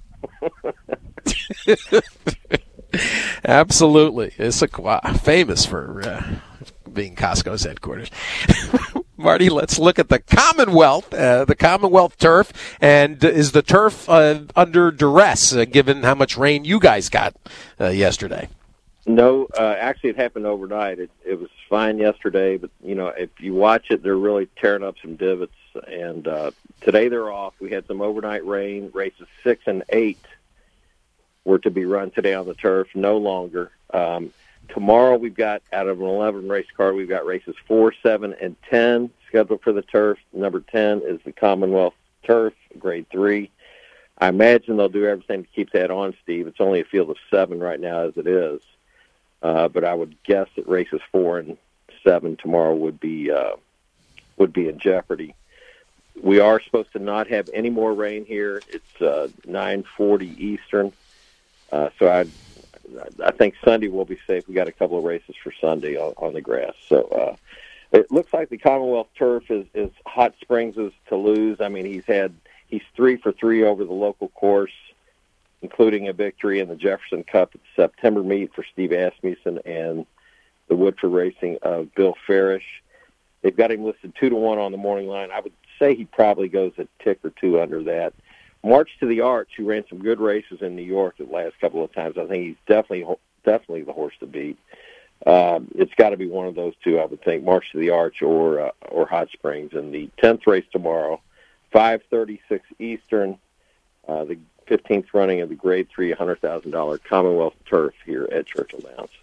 Absolutely. Issaquah, famous for uh, being Costco's headquarters. Marty, let's look at the Commonwealth, uh, the Commonwealth turf, and is the turf uh, under duress uh, given how much rain you guys got uh, yesterday? No, uh, actually it happened overnight. It, it was fine yesterday, but, you know, if you watch it, they're really tearing up some divots, and uh, today they're off. We had some overnight rain. Races six and eight were to be run today on the turf, no longer. Um Tomorrow we've got, out of an eleven race card, we've got races four, seven, and ten scheduled for the turf. Number ten is the Commonwealth Turf, grade three. I imagine they'll do everything to keep that on, Steve. It's only a field of seven right now as it is. Uh, but I would guess that races four and seven tomorrow would be uh, would be in jeopardy. We are supposed to not have any more rain here. It's uh, nine forty Eastern. Uh, so I I think Sunday will be safe. We got a couple of races for Sunday on, on the grass. So uh, it looks like the Commonwealth turf is, is Hot Springs is to lose. I mean, he's had he's three for three over the local course, including a victory in the Jefferson Cup at the September meet for Steve Asmussen and the Woodford Racing of Bill Farish. They've got him listed two to one on the morning line. I would say he probably goes a tick or two under that. March to the Arch, who ran some good races in New York the last couple of times. I think he's definitely definitely the horse to beat. Um, it's got to be one of those two, I would think, March to the Arch or uh, or Hot Springs. And the tenth race tomorrow, five thirty-six Eastern, uh, the fifteenth running of the Grade three one hundred thousand dollars Commonwealth Turf here at Churchill Downs.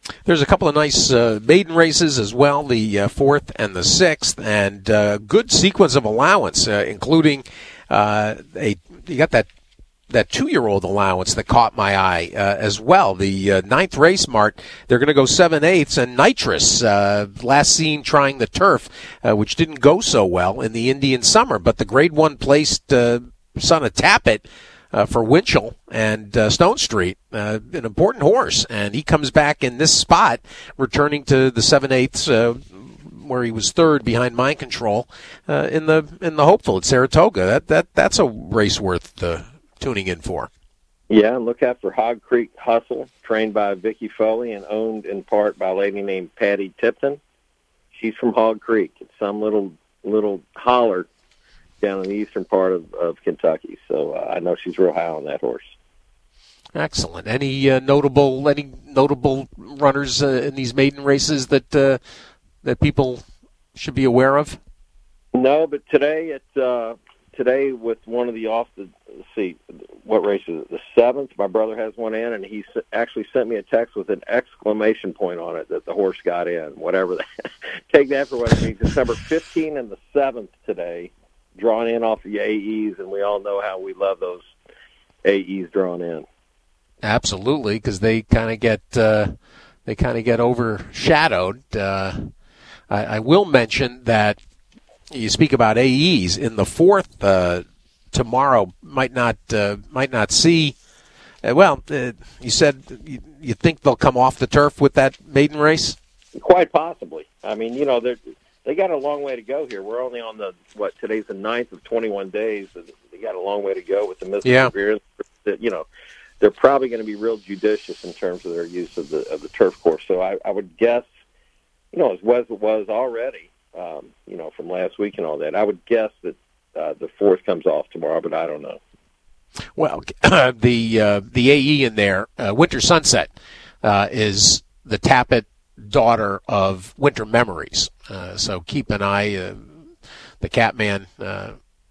There's a couple of nice uh, maiden races as well, the uh, fourth and the sixth, and uh, good sequence of allowance, uh, including uh, a you got that that two-year-old allowance that caught my eye uh, as well. The uh, ninth race, Mart, they're going to go seven-eighths, and Nitrous, uh, last seen trying the turf, uh, which didn't go so well in the Indian Summer, but the grade one placed uh, son of Tappet uh, for Winchell and uh, Stone Street, uh, an important horse, and he comes back in this spot, returning to the seven-eighths, uh, where he was third behind Mind Control uh, in the in the Hopeful at Saratoga. That that that's a race worth uh, tuning in for. Yeah, and look out for Hog Creek Hustle, trained by Vicky Foley and owned in part by a lady named Patty Tipton. She's from Hog Creek. It's some little little holler down in the eastern part of, of Kentucky. So uh, I know she's real high on that horse. Excellent. Any uh, notable any notable runners uh, in these maiden races that uh, that people should be aware of? No, but today it's uh, today with one of the off the let's see what race is it? The seventh. My brother has one in, and he s- actually sent me a text with an exclamation point on it that the horse got in. Whatever that, take that for what it means. It's number fifteen and the seventh today, drawn in off the A Es, and we all know how we love those A Es drawn in. Absolutely, because they kind of get uh, they kind of get overshadowed. Uh, I, I will mention that you speak about A Es in the fourth uh, tomorrow. Might not uh, might not see. Uh, well, uh, you said you, you think they'll come off the turf with that maiden race? Quite possibly. I mean, you know, they they got a long way to go here. We're only on the what today's the ninth of twenty-one days. They got a long way to go with the Mister Yeah. Severe. You know, they're probably going to be real judicious in terms of their use of the of the turf course. So I, I would guess, you know, as was it was already, um, you know, from last week and all that, I would guess that uh, the fourth comes off tomorrow, but I don't know. Well, the uh, the A E in there, uh, Winter Sunset, uh, is the Tappet daughter of Winter Memories. Uh, so keep an eye. Uh, the Catman uh,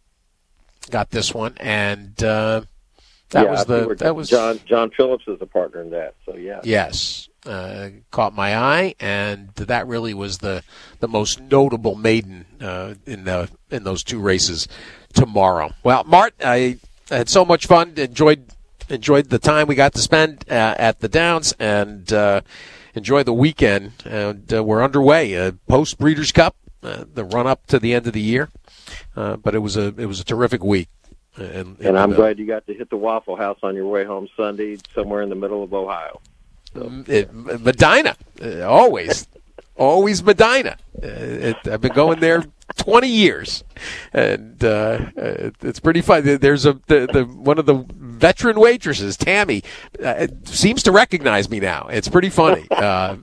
got this one, and uh, that yeah, was I the think that was John John Phillips is a partner in that. So yeah, yes, uh, caught my eye, and that really was the the most notable maiden uh, in the in those two races tomorrow. Well, Mart, I had so much fun. Enjoyed enjoyed the time we got to spend uh, at the Downs, and uh, enjoy the weekend. And uh, we're underway uh, post Breeders' Cup, uh, the run up to the end of the year. Uh, but it was a it was a terrific week. And, and I'm glad you got to hit the Waffle House on your way home Sunday, somewhere in the middle of Ohio. So. It, Medina, uh, always, always Medina. Uh, it, I've been going there twenty years, and uh, it's pretty fun. There's a the, the one of the veteran waitresses, Tammy, uh, seems to recognize me now. It's pretty funny. Uh,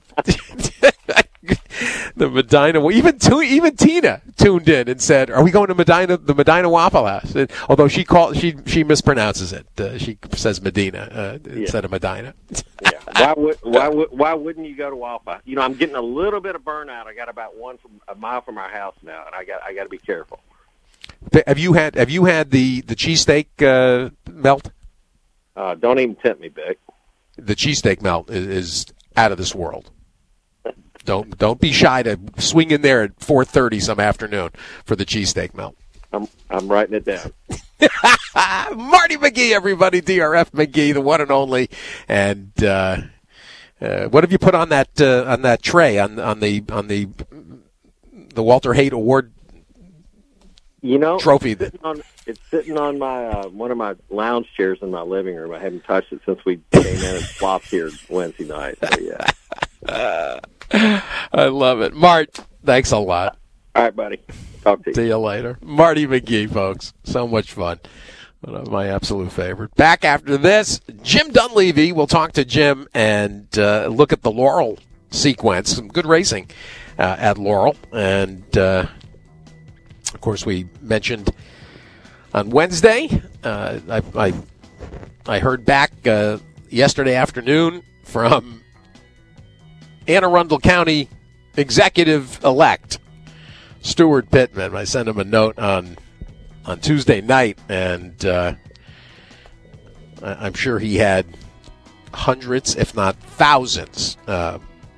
the Medina, even even Tina tuned in and said, "Are we going to Medina, the Medina Waffle House?" And, although she called, she she mispronounces it. Uh, she says Medina uh, yeah. instead of Medina. yeah. Why would why would why wouldn't you go to Waffle House? You know, I'm getting a little bit of burnout. I got about one from a mile from our house now, and I got I got to be careful. Have you had Have you had the the cheesesteak uh, melt? Uh, don't even tempt me, Vic. The cheesesteak melt is, is out of this world. Don't don't be shy to swing in there at four thirty some afternoon for the cheesesteak melt. I'm I'm writing it down. Marty McGee, everybody, D R F McGee, the one and only. And uh, uh, what have you put on that uh, on that tray on on the on the the Walter Haight Award? You know, trophy. It's sitting on, it's sitting on my uh, one of my lounge chairs in my living room. I haven't touched it since we came in and flopped here Wednesday night. So yeah. Uh, I love it. Mart, thanks a lot. All right, buddy. Talk to you. See you later. Marty McGee, folks. So much fun. One of my absolute favorite. Back after this, Jim Dunleavy. We'll talk to Jim and uh, look at the Laurel sequence. Some good racing uh, at Laurel. And, uh, of course, we mentioned on Wednesday, uh, I, I, I heard back uh, yesterday afternoon from Anne Arundel County Executive-elect Stuart Pittman. I sent him a note on on Tuesday night, and uh, I'm sure he had hundreds, if not thousands, uh,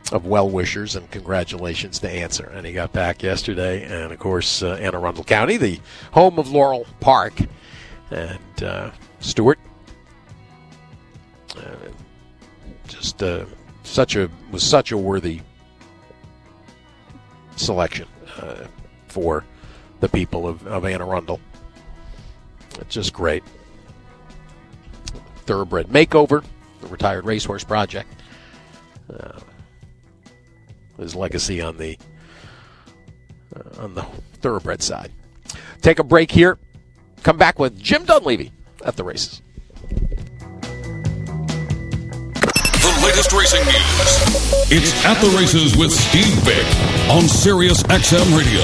of well-wishers and congratulations to answer. And he got back yesterday. And, of course, uh, Anne Arundel County, the home of Laurel Park. And uh, Stewart, uh, just uh, such a was such a worthy selection uh, for the people of, of Anne Arundel. It's just great. Thoroughbred Makeover, the Retired Racehorse Project. Uh, his legacy on the uh, on the thoroughbred side. Take a break here. Come back with Jim Dunleavy at the races. The latest racing news. It's At the Races with Steve Bick on Sirius X M Radio.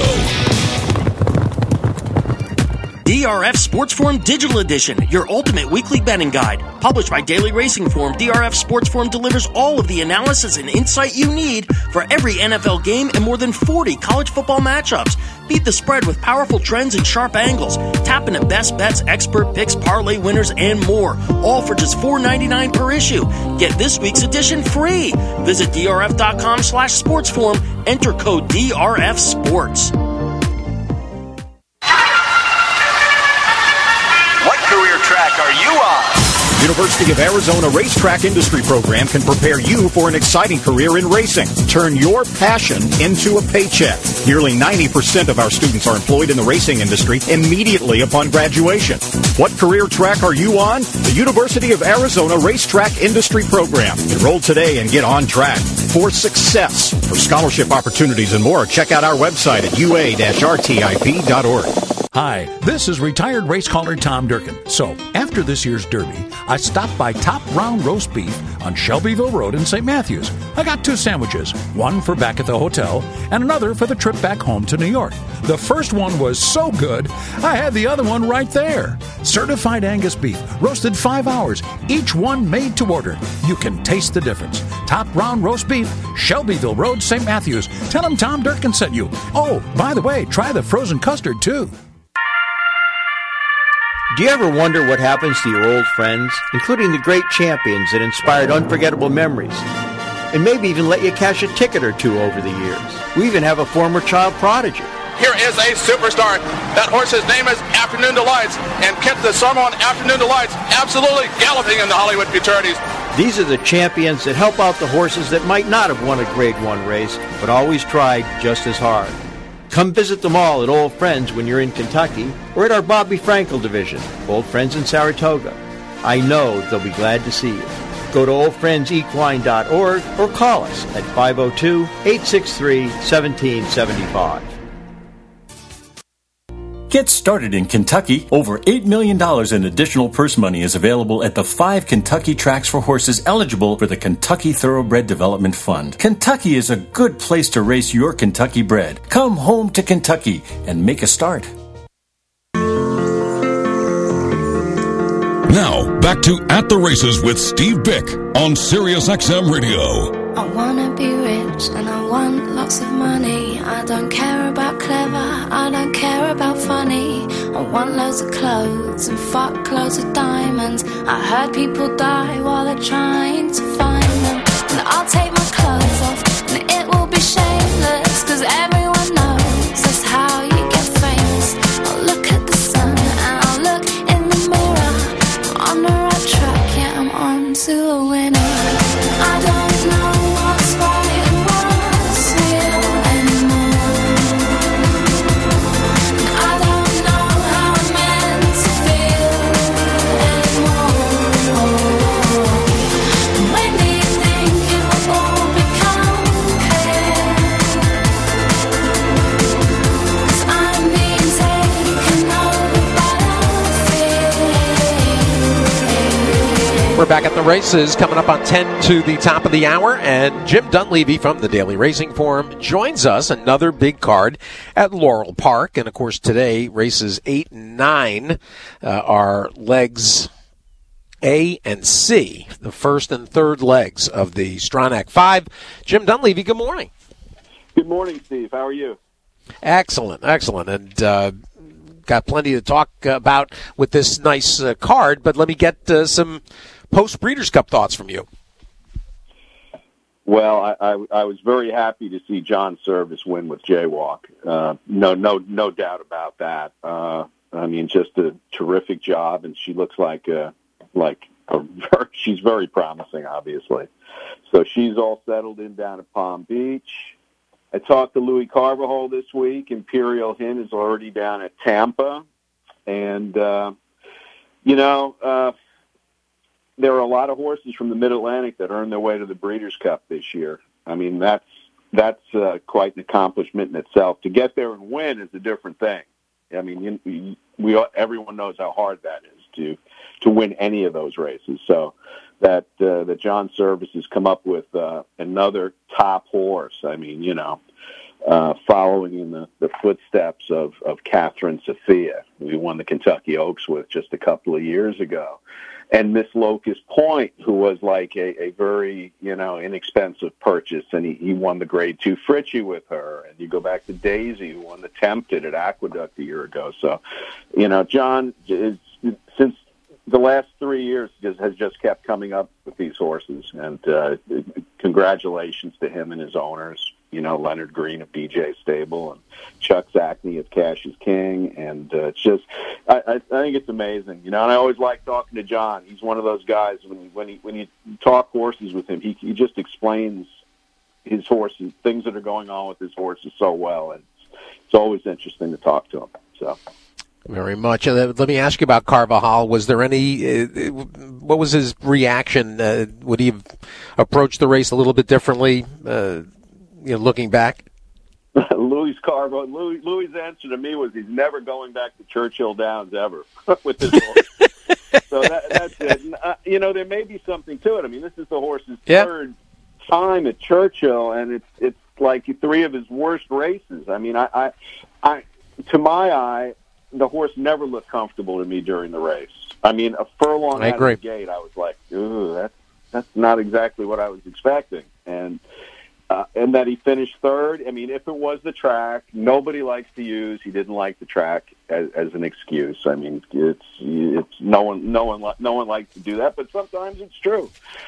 D R F Sports Forum Digital Edition, your ultimate weekly betting guide. Published by Daily Racing Form, D R F Sports Forum delivers all of the analysis and insight you need for every N F L game and more than forty college football matchups. Beat the spread with powerful trends and sharp angles. Tap into best bets, expert picks, parlay winners, and more. All for just four dollars and ninety-nine cents per issue. Get this week's edition free. Visit drf.com slash sportsforum. Enter code D R F Sports. Track are you on? University of Arizona Racetrack Industry Program can prepare you for an exciting career in racing. Turn your passion into a paycheck. Nearly ninety percent of our students are employed in the racing industry immediately upon graduation. What career track are you on? The University of Arizona Racetrack Industry Program. Enroll today and get on track for success. For scholarship opportunities and more, check out our website at u a dash r t i p dot org. Hi, this is retired race caller Tom Durkin. So, after this year's Derby, I stopped by Top Round Roast Beef on Shelbyville Road in Saint Matthews. I got two sandwiches, one for back at the hotel and another for the trip back home to New York. The first one was so good, I had the other one right there. Certified Angus beef, roasted five hours, each one made to order. You can taste the difference. Top Round Roast Beef, Shelbyville Road, Saint Matthews. Tell them Tom Durkin sent you. Oh, by the way, try the frozen custard, too. Do you ever wonder what happens to your old friends, including the great champions that inspired unforgettable memories, and maybe even let you cash a ticket or two over the years? We even have a former child prodigy. Here is a superstar. That horse's name is Afternoon Delights, and Kent the Summer on Afternoon Delights absolutely galloping in the Hollywood Futurities. These are the champions that help out the horses that might not have won a Grade One race, but always tried just as hard. Come visit them all at Old Friends when you're in Kentucky, or at our Bobby Frankel division, Old Friends in Saratoga. I know they'll be glad to see you. Go to old friends equine dot org or call us at five oh two, eight six three, one seven seven five. Get started in Kentucky. Over eight million dollars in additional purse money is available at the five Kentucky tracks for horses eligible for the Kentucky Thoroughbred Development Fund. Kentucky is a good place to race your Kentucky bred. Come home to Kentucky and make a start. Now, back to At the Races with Steve Bick on Sirius X M Radio. I wanna be rich and I want lots of money. I don't care about clever, I don't care about funny. I want loads of clothes and fuck loads of diamonds. I heard people die while they're trying to find them. And I'll take my clothes off and it will be shameless, cause everyone knows that's how you get famous. I'll look at the sun and I'll look in the mirror. I'm on the right track, yeah, I'm on to a winner. I don't know what's right and what's real anymore. I don't know how I'm meant to feel anymore. When do you think it will all become clear? 'Cause I'm being taken over by fear. We're back at the races, coming up on ten to the top of the hour, and Jim Dunleavy from the Daily Racing Forum joins us. Another big card at Laurel Park, and of course today races eight and nine uh, are legs A and C, the first and third legs of the Stronach Five. Jim Dunleavy, good morning. Good morning, Steve. How are you? Excellent, excellent, and uh, got plenty to talk about with this nice uh, card. But let me get uh, some post Breeders' Cup thoughts from you. Well, I, I, I was very happy to see John Service win with Jaywalk. Uh, no, no, no doubt about that. Uh, I mean, just a terrific job, and she looks like a, like a, she's very promising, obviously. So she's all settled in down at Palm Beach. I talked to Louis Carvajal this week. Imperial Hin is already down at Tampa, and uh, you know. Uh, There are a lot of horses from the Mid-Atlantic that earned their way to the Breeders' Cup this year. I mean, that's that's uh, quite an accomplishment in itself. To get there and win is a different thing. I mean, you, we everyone knows how hard that is to to win any of those races. So that uh, that John Service has come up with uh, another top horse. I mean, you know, uh, following in the, the footsteps of of Catherine Sophia, who we won the Kentucky Oaks with just a couple of years ago. And Miss Locust Point, who was like a, a very, you know, inexpensive purchase, and he, he won the Grade Two Fritchie with her. And you go back to Daisy, who won the Tempted at Aqueduct a year ago. So, you know, John is since the last three years just, has just kept coming up with these horses, and uh, congratulations to him and his owners. You know, Leonard Green of B J Stable and Chuck Zackney of Cash is King. And uh, it's just, I, I, I think it's amazing. You know, and I always like talking to John. He's one of those guys, when, when, he, when you talk horses with him, he, he just explains his horses, things that are going on with his horses so well. And it's, it's always interesting to talk to him. So. Very much. And let me ask you about Carvajal. Was there any, uh, what was his reaction? Uh, would he have approached the race a little bit differently, uh, you know, looking back? Louis Carvajal, Louis, Louis' answer to me was he's never going back to Churchill Downs ever with this horse. So that, that's it. And, uh, you know, there may be something to it. I mean, this is the horse's yep. third time at Churchill, and it's it's like three of his worst races. I mean, I, I, I to my eye, the horse never looked comfortable to me during the race. I mean, a furlong I out agree. of the gate, I was like, ooh, that's, that's not exactly what I was expecting. And uh, and that he finished third, I mean, if it was the track, nobody likes to use, he didn't like the track as, as an excuse. I mean, it's it's no one no one no one likes to do that, but sometimes it's true.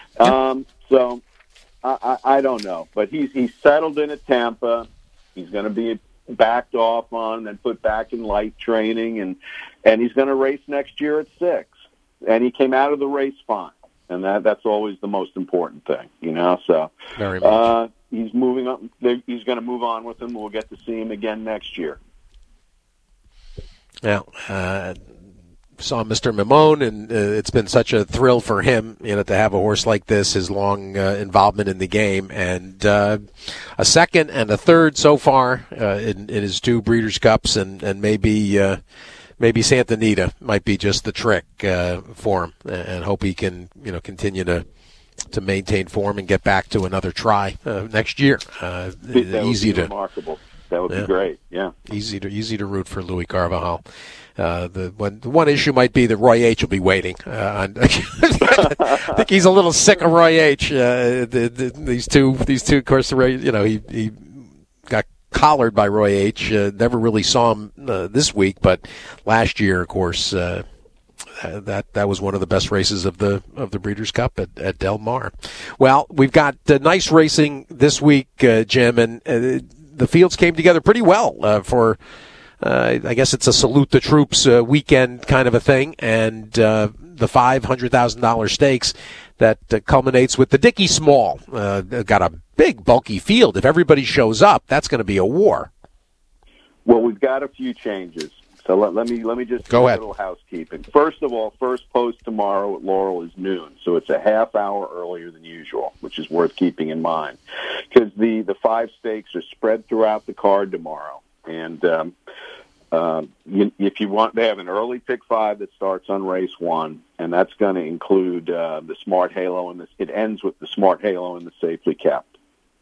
Um, so I, I, I don't know, but he's he's settled in at Tampa. He's going to be backed off on and put back in light training, and and he's going to race next year at six. And he came out of the race fine, and that that's always the most important thing, you know. So very much. Uh, he's moving up. He's going to move on with him. We'll get to see him again next year. Now, uh, saw Mister Mimone, and uh, it's been such a thrill for him, you know, to have a horse like this, his long uh, involvement in the game, and uh, a second and a third so far uh, in, in his two Breeders' Cups, and and maybe uh, maybe Santa Anita might be just the trick uh, for him, and hope he can, you know, continue to to maintain form and get back to another try uh, next year. Uh, that easy would be to remarkable. That would yeah. be great. Yeah, easy to easy to root for Louis Carvajal. Uh, the one the one issue might be that Roy H will be waiting. Uh, I think he's a little sick of Roy H. Uh, the, the, these two, these two, of course, you know, he he got collared by Roy H. Uh, never really saw him uh, this week, but last year, of course, uh, that that was one of the best races of the of the Breeders' Cup at, at Del Mar. Well, we've got uh, nice racing this week, uh, Jim, and uh, the fields came together pretty well uh, for. Uh, I guess it's a salute the troops uh, weekend kind of a thing, and uh, the five hundred thousand dollars stakes that uh, culminates with the Dickie Small. Uh, got a big, bulky field. If everybody shows up, that's going to be a war. Well, we've got a few changes, so let, let me let me just go do ahead. A little housekeeping. First of all, first post tomorrow at Laurel is noon, so it's a half hour earlier than usual, which is worth keeping in mind because the the five stakes are spread throughout the card tomorrow. And um, um, you, if you want, they have an early pick five that starts on race one, and that's going to include uh, the Smart Halo, and the, it ends with the Smart Halo and the Safely Kept.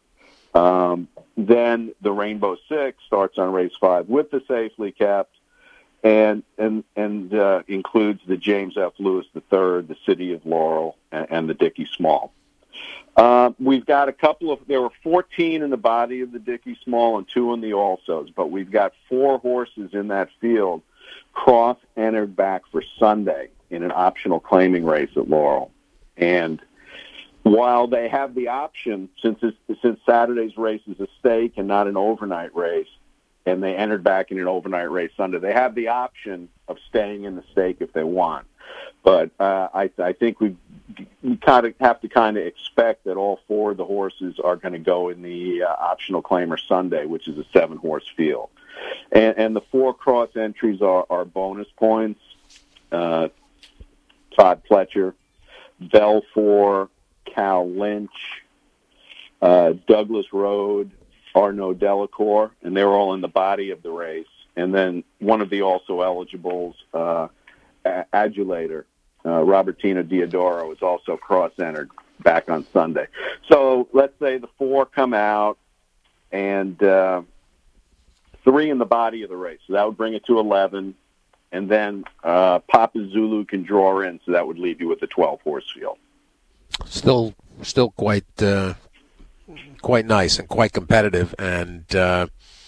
Um, then the Rainbow Six starts on race five with the Safely Kept, and and and uh, includes the James F. Lewis the Third, the City of Laurel, and, and the Dickie Small. Uh, we've got a couple of, there were fourteen in the body of the Dickie Small and two in the Alsos, but we've got four horses in that field cross entered back for Sunday in an optional claiming race at Laurel. And while they have the option, since it's, since Saturday's race is a stake and not an overnight race, and they entered back in an overnight race Sunday, they have the option of staying in the stake if they want. But uh, I, I think we, we kind of have to kind of expect that all four of the horses are going to go in the uh, optional claimer Sunday, which is a seven-horse field. And, and the four cross entries are, are bonus points. Uh, Todd Pletcher, Belfour, Cal Lynch, uh, Douglas Road, Arnaud Delacour, and they were all in the body of the race. And then one of the also eligibles, uh, Adulator, uh, Robertino Diodoro, is also cross-entered back on Sunday. So let's say the four come out and uh, three in the body of the race. So that would bring it to eleven. And then uh, Papa Zulu can draw in, so that would leave you with a twelve-horse field. Still, still quite, uh, quite nice and quite competitive, and uh,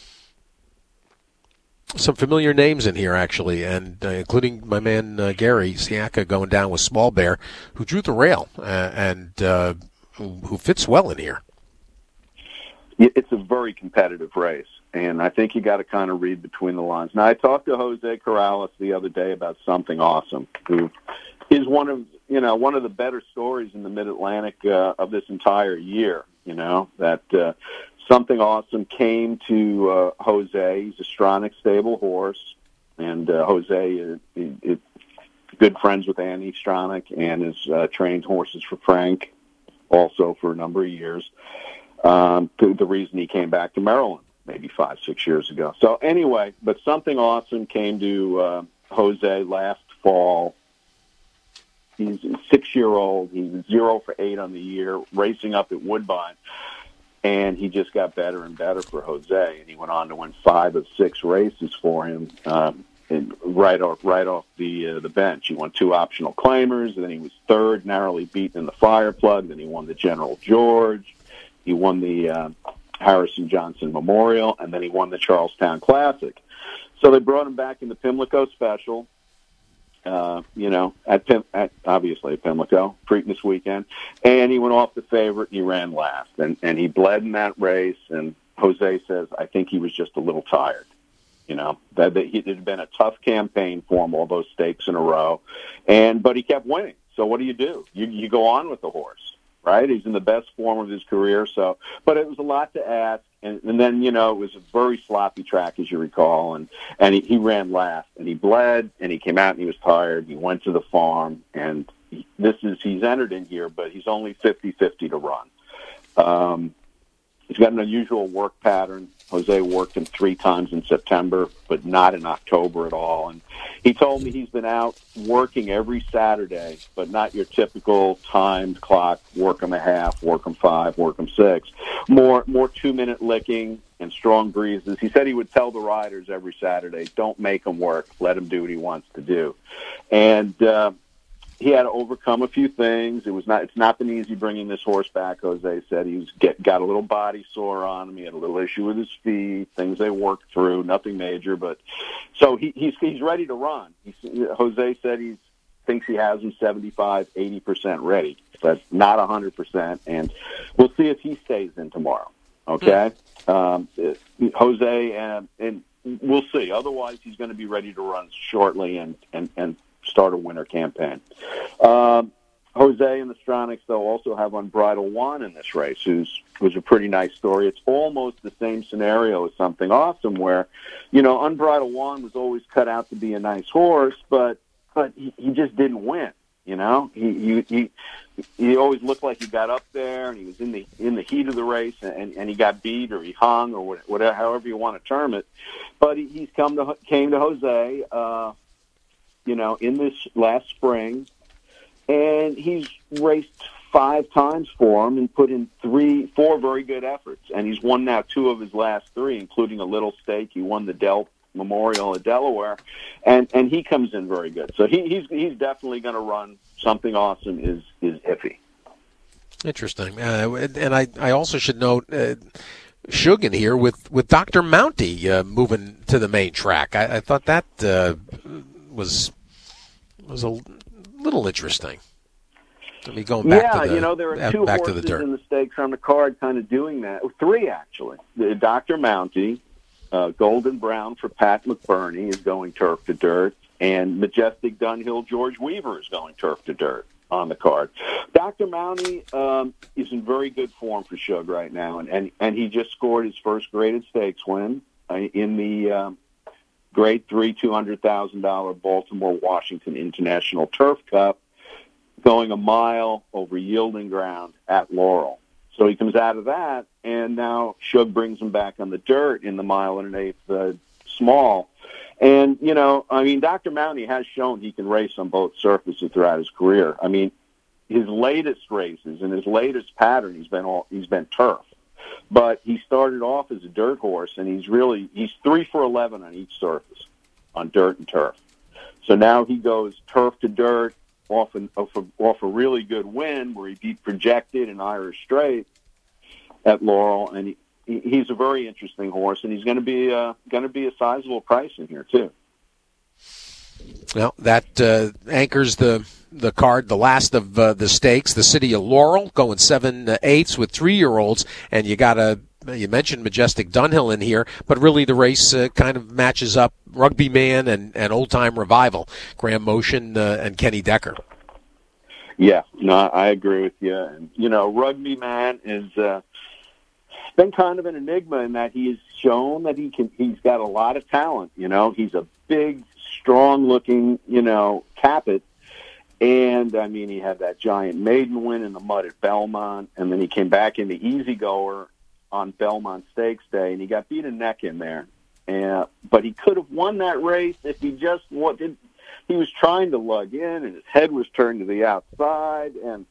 some familiar names in here actually, and uh, including my man uh, Gary Siaka going down with Small Bear, who drew the rail uh, and uh, who, who fits well in here. It's a very competitive race, and I think you got to kind of read between the lines. Now, I talked to Jose Corrales the other day about Something Awesome, who is one of you know one of the better stories in the Mid-Atlantic uh, of this entire year. You know that uh, Something Awesome came to uh, Jose. He's a Stronach stable horse, and uh, Jose is, is good friends with Andy Stronach and has uh, trained horses for Frank also for a number of years. Um, the reason he came back to Maryland maybe five, six years ago. So anyway, but Something Awesome came to uh, Jose last fall. He's a six-year-old. He was zero for eight on the year, racing up at Woodbine. And he just got better and better for Jose. And he went on to win five of six races for him um, and right off right off the uh, the bench. He won two optional claimers. And then he was third, narrowly beaten in the Fire Plug. Then he won the General George. He won the uh, Harrison Johnson Memorial. And then he won the Charlestown Classic. So they brought him back in the Pimlico Special. Uh, you know, at, Pim, at obviously at Pimlico, Preakness weekend, and he went off the favorite and he ran last, and and he bled in that race. And Jose says, I think he was just a little tired. You know, that, that it had been a tough campaign for him, all those stakes in a row, and but he kept winning. So what do you do? You you go on with the horse, right? He's in the best form of his career. So, but it was a lot to ask. And, and then, you know, it was a very sloppy track, as you recall, and, and he, he ran last, and he bled, and he came out and he was tired. He went to the farm, and he, this is he's entered in here, but he's only fifty-fifty to run. Um, he's got an unusual work pattern. Jose worked him three times in September, but not in October at all. And he told me he's been out working every Saturday, but not your typical timed clock, work him a half, work him five, work him six. More more two-minute licking and strong breezes. He said he would tell the riders every Saturday, don't make him work, let him do what he wants to do. And uh, he had to overcome a few things. It was not. It's not been easy bringing this horse back. Jose said he was get, got a little body sore on him. He had a little issue with his feet. Things they worked through. Nothing major, but so he, he's he's ready to run. He, Jose said he thinks he has him seventy-five, eighty percent ready, but not one hundred percent. And we'll see if he stays in tomorrow. Okay, mm. um, Jose and and we'll see. Otherwise, he's going to be ready to run shortly and and and. start a winter campaign. Um, Jose and the Stronachs, though, also have Unbridled One in this race, who's was a pretty nice story. It's almost the same scenario as Something Awesome, where, you know, Unbridled One was always cut out to be a nice horse, but but he, he just didn't win. You know, he he he he always looked like he got up there and he was in the in the heat of the race and and he got beat or he hung or whatever, however you want to term it. But he, he's come to came to Jose. Uh, you know, in this last spring, and he's raced five times for him and put in three, four very good efforts. And he's won now two of his last three, including a little stake. He won the Dell Memorial at Delaware, and, and he comes in very good. So he, he's he's definitely going to run. Something Awesome is, is iffy. Interesting. Uh, and I, I also should note, uh, Shug in here with, with Doctor Mounty uh, moving to the main track. I, I thought that uh, was... was a little interesting. I mean, going back yeah, to the, you know, there are two back horses to the dirt. in the stakes on the card kind of doing that. Three, actually. The Doctor Mountie, uh, Golden Brown for Pat McBurney is going turf to dirt, and Majestic Dunhill George Weaver is going turf to dirt on the card. Doctor Mountie um, is in very good form for Shug right now, and, and, and he just scored his first graded stakes win uh, in the um, Grade three, two hundred thousand dollars Baltimore-Washington International Turf Cup, going a mile over yielding ground at Laurel. So he comes out of that, and now Shug brings him back on the dirt in the mile and an eighth uh, small. And, you know, I mean, Doctor Mountie has shown he can race on both surfaces throughout his career. I mean, his latest races and his latest pattern, he's been all, he's been turf. But he started off as a dirt horse, and he's really, he's three for eleven on each surface, on dirt and turf. So now he goes turf to dirt, off, an, off, a, off a really good win where he beat Projected and Irish Straight at Laurel, and he, he, he's a very interesting horse, and he's going to be uh, going to be a sizable price in here too. Well, that uh, anchors the the card, the last of uh, the stakes. The City of Laurel going seven uh, eighths with three year olds, and you got a. You mentioned Majestic Dunhill in here, but really the race uh, kind of matches up Rugby Man and, and Old Time Revival, Graham Motion uh, and Kenny Decker. Yeah, no, I agree with you. And, you know, Rugby Man is uh, been kind of an enigma in that he has shown that he can. He's got a lot of talent. You know, he's a big, strong-looking, you know, Capit. And, I mean, he had that giant maiden win in the mud at Belmont, and then he came back into Easy Goer on Belmont Stakes Day, and he got beat a neck in there. And, but he could have won that race if he just wanted. He was trying to lug in, and his head was turned to the outside, and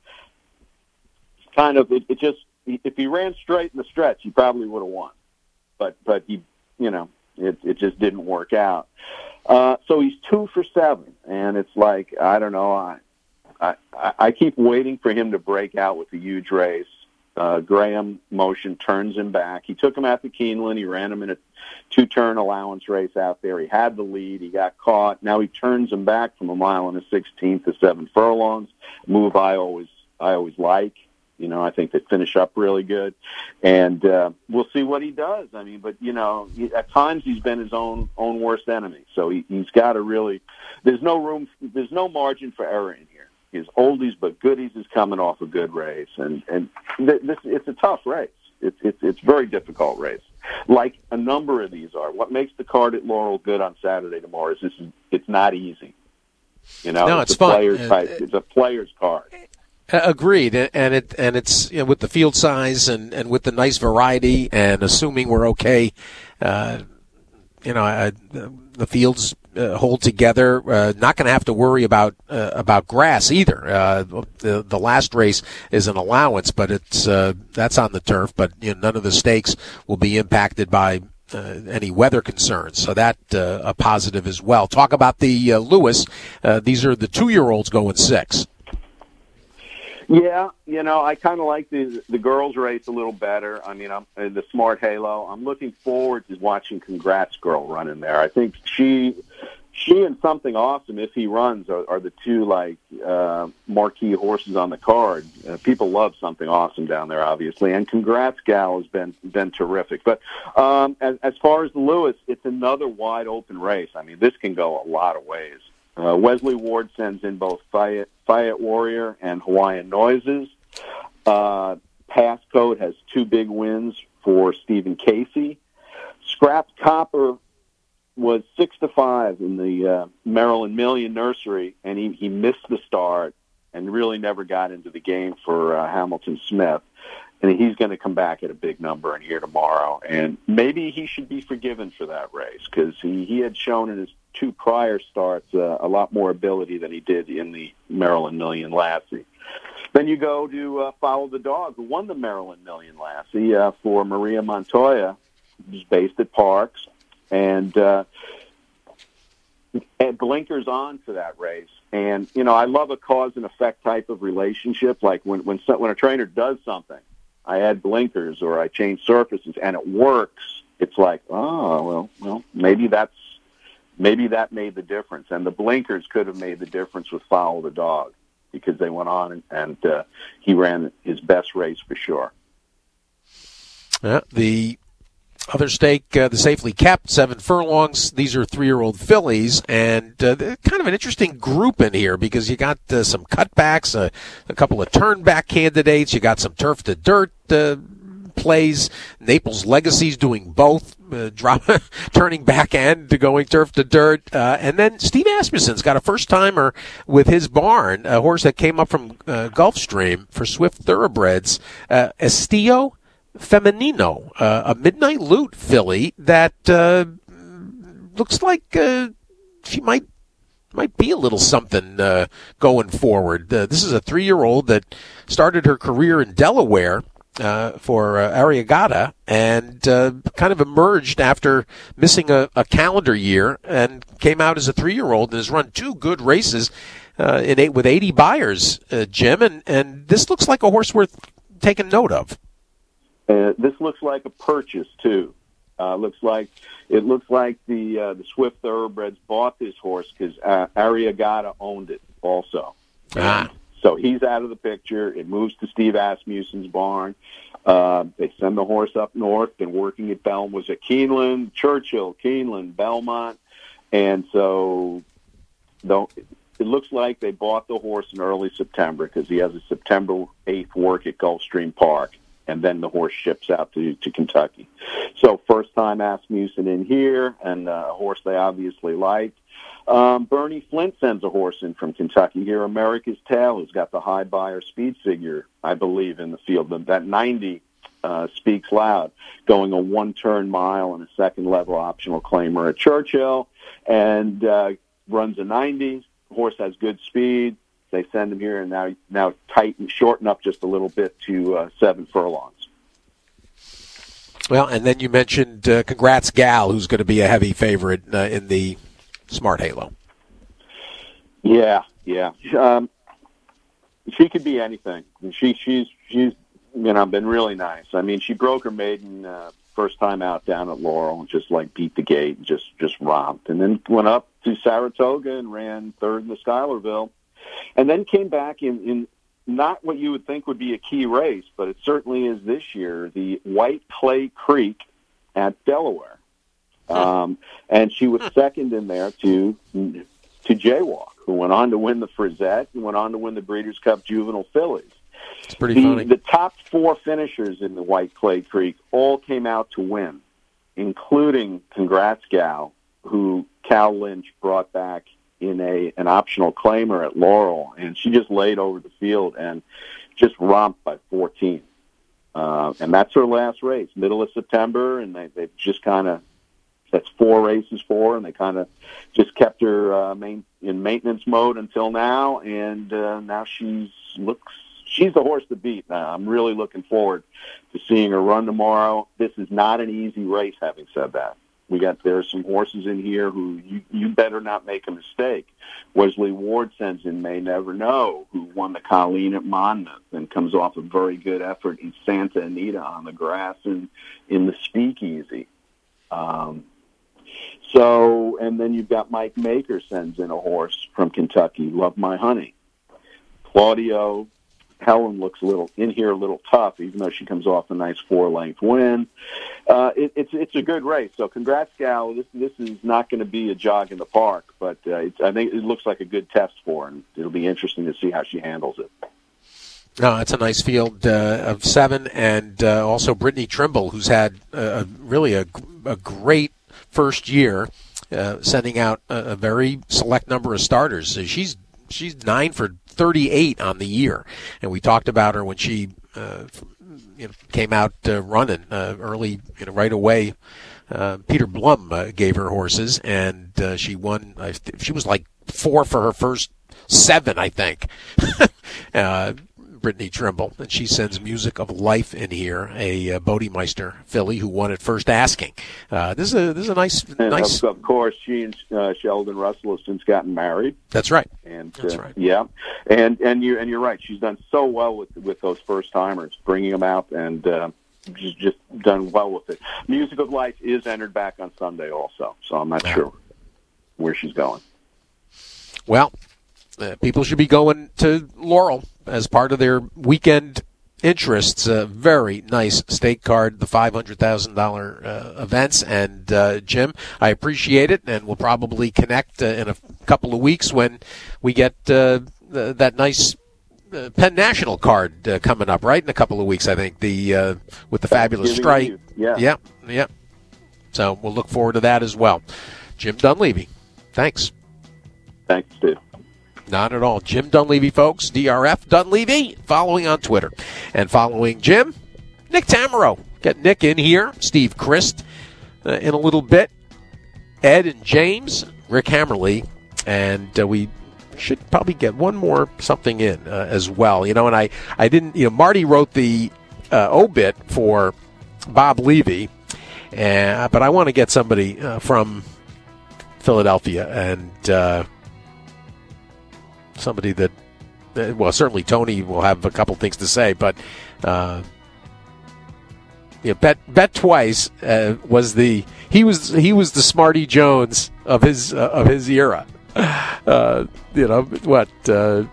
kind of it, it just. If he ran straight in the stretch, he probably would have won. But but he, you know, it it just didn't work out. Uh, so he's two for seven, and it's like I don't know. I I I keep waiting for him to break out with a huge race. Uh, Graham Motion turns him back. He took him out to Keeneland. He ran him in a two-turn allowance race out there. He had the lead. He got caught. Now he turns him back from a mile and a sixteenth to seven furlongs. Move I always I always like. You know, I think they finish up really good, and uh, we'll see what he does. I mean, but you know, he, at times he's been his own own worst enemy. So he, he's got to really. There's no room. There's no margin for error in here. His oldies but goodies is coming off a good race, and and th- this it's a tough race. It's it's it's a very difficult race, like a number of these are. What makes the card at Laurel good on Saturday tomorrow is this is it's not easy. You know, no, it's, it's a fun. player's type. It's a player's card. Agreed, and it and it's you know, with the field size and, and with the nice variety, and assuming we're okay, uh, you know, uh, the fields uh, hold together. Uh, not going to have to worry about uh, about grass either. Uh, the the last race is an allowance, but it's uh, that's on the turf. But you know, none of the stakes will be impacted by uh, any weather concerns, so that uh, a positive as well. Talk about the uh, Lewis. Uh, these are the two year olds going six. Yeah, you know, I kind of like the the girls' race a little better. I mean, I'm uh, the Smart Halo. I'm looking forward to watching Congrats Girl run in there. I think she, she and Something Awesome, if he runs, are, are the two like uh, marquee horses on the card. Uh, people love Something Awesome down there, obviously, and Congrats Gal has been been terrific. But um, as as far as the Lewis, it's another wide open race. I mean, this can go a lot of ways. Uh, Wesley Ward sends in both Fayette, Fayette Warrior and Hawaiian Noises. Uh, Passcode has two big wins for Stephen Casey. Scrapped Copper was six to five in the uh, Maryland Million Nursery, and he, he missed the start and really never got into the game for uh, Hamilton Smith. And he's going to come back at a big number in here tomorrow. And maybe he should be forgiven for that race because he, he had shown in his two prior starts uh, a lot more ability than he did in the Maryland Million Lassie. Then you go to uh, Follow the Dog, who won the Maryland Million Lassie uh, for Maria Montoya, who's based at Parks. And, uh, and blinkers on for that race. And, you know, I love a cause and effect type of relationship, like when, when, when a trainer does something, I add blinkers or I change surfaces and it works. It's like, oh, well, well, maybe that's, maybe that made the difference. And the blinkers could have made the difference with Follow the Dog. because they went on and, and uh, he ran his best race for sure. Yeah, the other stake, uh, the Safely Kept, seven furlongs. These are three-year-old fillies, and uh, kind of an interesting group in here because you got uh, some cutbacks, uh, a couple of turnback candidates. You got some turf to dirt uh, plays. Naples Legacy's doing both, uh, drop, turning back end to going turf to dirt. Uh, and then Steve Asmussen's got a first-timer with his barn, a horse that came up from uh, Gulfstream for Swift Thoroughbreds, uh, Estillo Femenino, uh, a Midnight Loot filly that uh, looks like uh, she might might be a little something uh, going forward. Uh, this is a three-year-old that started her career in Delaware uh, for uh, Ariagata and uh, kind of emerged after missing a, a calendar year and came out as a three-year-old and has run two good races uh, in eight, with eighty buyers, uh, Jim, and, and this looks like a horse worth taking note of. Uh, this looks like a purchase too. Uh, looks like it looks like the uh, the Swift Thoroughbreds bought this horse because uh, Ariagata owned it also. Ah. So he's out of the picture. It moves to Steve Asmussen's barn. Uh, they send the horse up north. Been working at Belmont. Was at Keeneland, Churchill, Keeneland, Belmont, and so though it looks like they bought the horse in early September because he has a September eighth work at Gulfstream Park. And then the horse ships out to, to Kentucky. So first time Asmussen in here, and uh, a horse they obviously liked. Um, Bernie Flint sends a horse in from Kentucky here, America's Tale, who's got the high buyer speed figure, I believe, in the field. That ninety uh, speaks loud, going a one-turn mile and a second-level optional claimer at Churchill, and uh, runs a ninety. The horse has good speed. They send him here and now now tighten, shorten up just a little bit to uh, seven furlongs. Well, and then you mentioned uh, Congrats Gal, who's going to be a heavy favorite uh, in the Smart Halo. Yeah, yeah. Um, she could be anything. She she's she's you know been really nice. I mean, she broke her maiden uh, first time out down at Laurel and just like beat the gate and just just romped, and then went up to Saratoga and ran third in the Schuylerville. And then came back in, in not what you would think would be a key race, but it certainly is this year, the White Clay Creek at Delaware. Um, and she was second in there to to Jaywalk, who went on to win the Frizette and went on to win the Breeders' Cup Juvenile Fillies. It's pretty the, funny. The top four finishers in the White Clay Creek all came out to win, including Congrats Gal, who Cal Lynch brought back in a an optional claimer at Laurel, and she just laid over the field and just romped by fourteen. Uh, and that's her last race, middle of September, and they, they've just kind of, that's four races for her, and they kind of just kept her uh, main, in maintenance mode until now, and uh, now she's looks she's the horse to beat. Now, I'm really looking forward to seeing her run tomorrow. This is not an easy race, having said that. We got there are some horses in here who you, you better not make a mistake. Wesley Ward sends in May Never Know, who won the Colleen at Monmouth and comes off a very good effort in Santa Anita on the grass and in the Speakeasy. Um, so, and then you've got Mike Maker sends in a horse from Kentucky, Love My Honey. Claudio Helen looks a little in here, a little tough, even though she comes off a nice four-length win. Uh, it, it's it's a good race. So, congrats, Gal. This this is not going to be a jog in the park, but uh, it's, I think it looks like a good test for her, and it'll be interesting to see how she handles it. No, it's a nice field uh, of seven, and uh, also Brittany Trimble, who's had uh, really a, a great first year, uh, sending out a, a very select number of starters. So she's she's nine for thirty-eight on the year, and we talked about her when she uh, you know, came out uh, running uh, early, you know, right away. Uh, Peter Blum uh, gave her horses, and uh, she won. Uh, she was like four for her first seven, I think. uh, Brittany Trimble, and she sends Music of Life in here, a uh, Bodemeister filly who won at first asking. Uh, this is a this is a nice and nice. Of, of course, she and uh, Sheldon Russell have since gotten married. That's right. And That's uh, right. Yeah, and and you and you're right. She's done so well with with those first timers, bringing them out, and uh, she's just done well with it. Music of Life is entered back on Sunday also, so I'm not yeah. sure where she's going. Well, uh, people should be going to Laurel as part of their weekend interests. A very nice stake card, the five hundred thousand dollars uh, events. And uh, Jim, I appreciate it, and we'll probably connect uh, in a couple of weeks when we get uh, the, that nice uh, Penn National card uh, coming up, right? In a couple of weeks, I think, the uh, with the fabulous stripe. Yeah. yeah, yeah. So we'll look forward to that as well. Jim Dunleavy, thanks. Thanks, Steve. Not at all. Jim Dunleavy, folks. D R F Dunleavy, following on Twitter. And following Jim, Nick Tamero. Get Nick in here. Steve Christ uh, in a little bit. Ed and James, Rick Hammerly. And uh, we should probably get one more something in uh, as well. You know, and I, I didn't, you know, Marty wrote the uh, obit for Bob Levy. Uh, but I want to get somebody uh, from Philadelphia and uh, somebody that, uh, well, certainly Tony will have a couple things to say, but uh, you know, Bet Bet Twice uh, was the he was he was the Smarty Jones of his uh, of his era. Uh, you know what? Uh,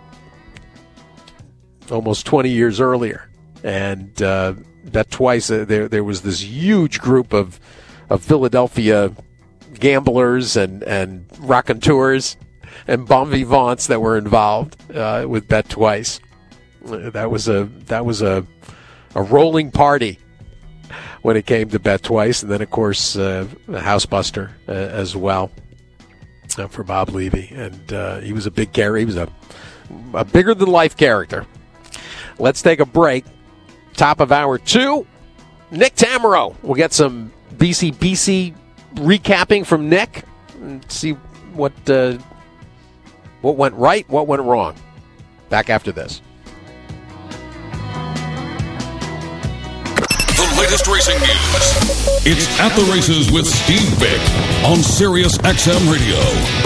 almost twenty years earlier, and uh, Bet Twice. Uh, there there was this huge group of of Philadelphia gamblers and and raconteurs and bon vivants that were involved uh, with Bet Twice. That was a that was a a rolling party when it came to Bet Twice, and then of course uh, Housebuster uh, as well uh, for Bob Levy, and uh, he was a big character. He was a a bigger than life character. Let's take a break. Top of hour two, Nick Tamero. We'll get some B C B C recapping from Nick and see what. Uh, What went right, what went wrong. Back after this. The latest racing news. It's At the Races with Steve Bick on Sirius X M Radio.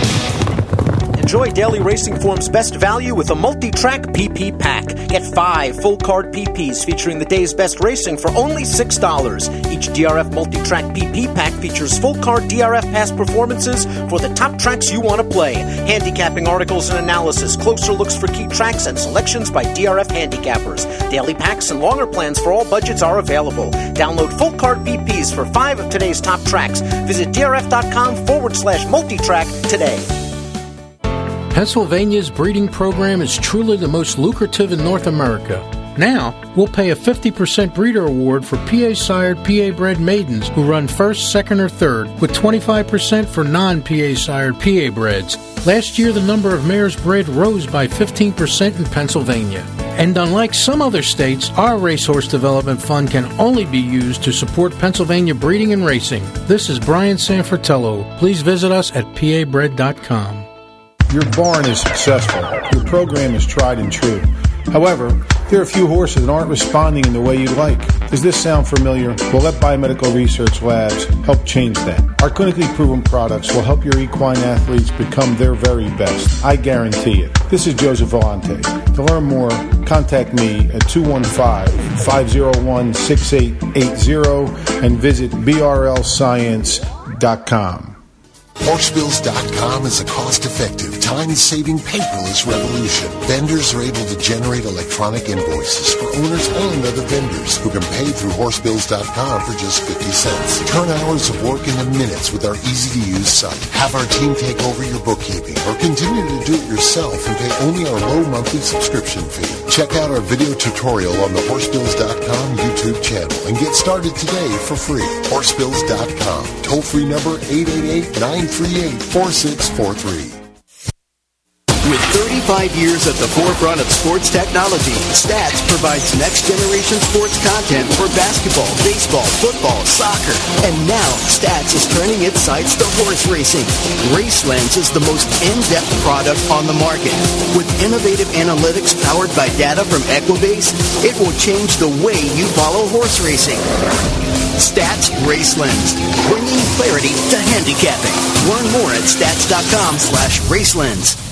Enjoy Daily Racing Form's best value with a multi-track P P pack. Get five full-card P Ps featuring the day's best racing for only six dollars. Each D R F multi-track P P pack features full-card D R F past performances for the top tracks you want to play. Handicapping articles and analysis, closer looks for key tracks, and selections by D R F handicappers. Daily packs and longer plans for all budgets are available. Download full-card P Ps for five of today's top tracks. Visit drf.com forward slash multi-track today. Pennsylvania's breeding program is truly the most lucrative in North America. Now, we'll pay a fifty percent breeder award for P A-sired, P A-bred maidens who run first, second, or third, with twenty-five percent for non-P A-sired, P A-breds. Last year, the number of mares bred rose by fifteen percent in Pennsylvania. And unlike some other states, our Racehorse Development Fund can only be used to support Pennsylvania breeding and racing. This is Brian Sanfratello. Please visit us at P A bred dot com. Your barn is successful. Your program is tried and true. However, there are a few horses that aren't responding in the way you'd like. Does this sound familiar? Well, let Biomedical Research Labs help change that. Our clinically proven products will help your equine athletes become their very best. I guarantee it. This is Joseph Vellante. To learn more, contact me at two one five, five oh one, six eight eight zero and visit b r l science dot com. Horsebills dot com is a cost-effective, time-saving paperless revolution. Vendors are able to generate electronic invoices for owners and other vendors who can pay through Horsebills dot com for just fifty cents. Turn hours of work into minutes with our easy-to-use site. Have our team take over your bookkeeping or continue to do it yourself and pay only our low monthly subscription fee. Check out our video tutorial on the Horsebills dot com YouTube channel and get started today for free. Horsebills dot com. Toll-free number eight eight eight, nine three eight, four six four three. With thirty-five years at the forefront of sports technology, Stats provides next-generation sports content for basketball, baseball, football, soccer. And now, Stats is turning its sights to horse racing. RaceLens is the most in-depth product on the market. With innovative analytics powered by data from Equibase, it will change the way you follow horse racing. Stats RaceLens, bringing clarity to handicapping. Learn more at stats dot com slash racelens.